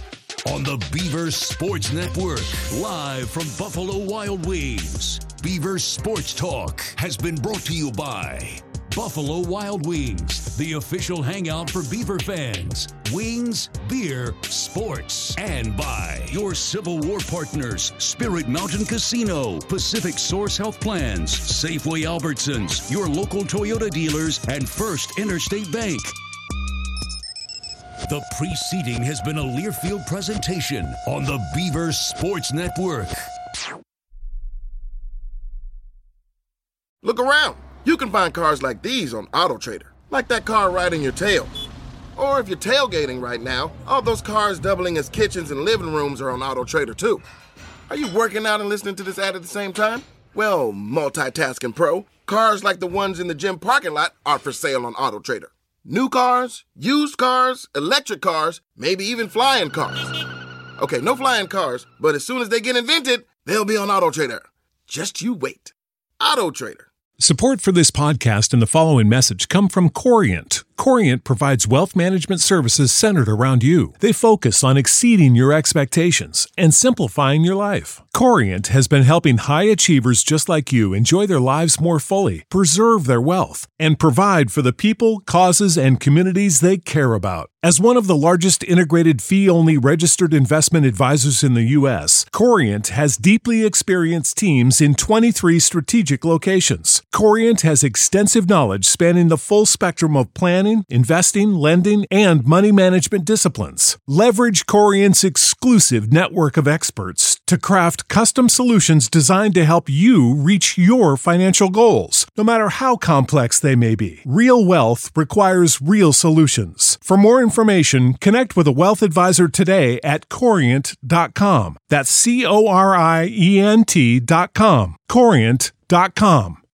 Speaker 4: On the Beaver Sports Network, live from Buffalo Wild Wings, Beaver Sports Talk has been brought to you by Buffalo Wild Wings, the official hangout for Beaver fans. Wings, beer, sports. And by your Civil War partners, Spirit Mountain Casino, Pacific Source Health Plans, Safeway Albertsons, your local Toyota dealers, and First Interstate Bank. The preceding has been a Learfield presentation on the Beaver Sports Network.
Speaker 9: Look around. You can find cars like these on AutoTrader, like that car riding your tail. Or if you're tailgating right now, all those cars doubling as kitchens and living rooms are on AutoTrader too. Are you working out and listening to this ad at the same time? Well, multitasking pro, cars like the ones in the gym parking lot are for sale on AutoTrader. New cars, used cars, electric cars, maybe even flying cars. Okay, no flying cars, but as soon as they get invented, they'll be on AutoTrader. Just you wait. AutoTrader.
Speaker 10: Support for this podcast and the following message come from Corient. Corient provides wealth management services centered around you. They focus on exceeding your expectations and simplifying your life. Corient has been helping high achievers just like you enjoy their lives more fully, preserve their wealth, and provide for the people, causes, and communities they care about. As one of the largest integrated fee-only registered investment advisors in the U.S., Corient has deeply experienced teams in 23 strategic locations. Corient has extensive knowledge spanning the full spectrum of planning, investing, lending, and money management disciplines. Leverage Corient's exclusive network of experts to craft custom solutions designed to help you reach your financial goals, no matter how complex they may be. Real wealth requires real solutions. For more information, connect with a wealth advisor today at Corient.com. That's Corient.com. Corient.com.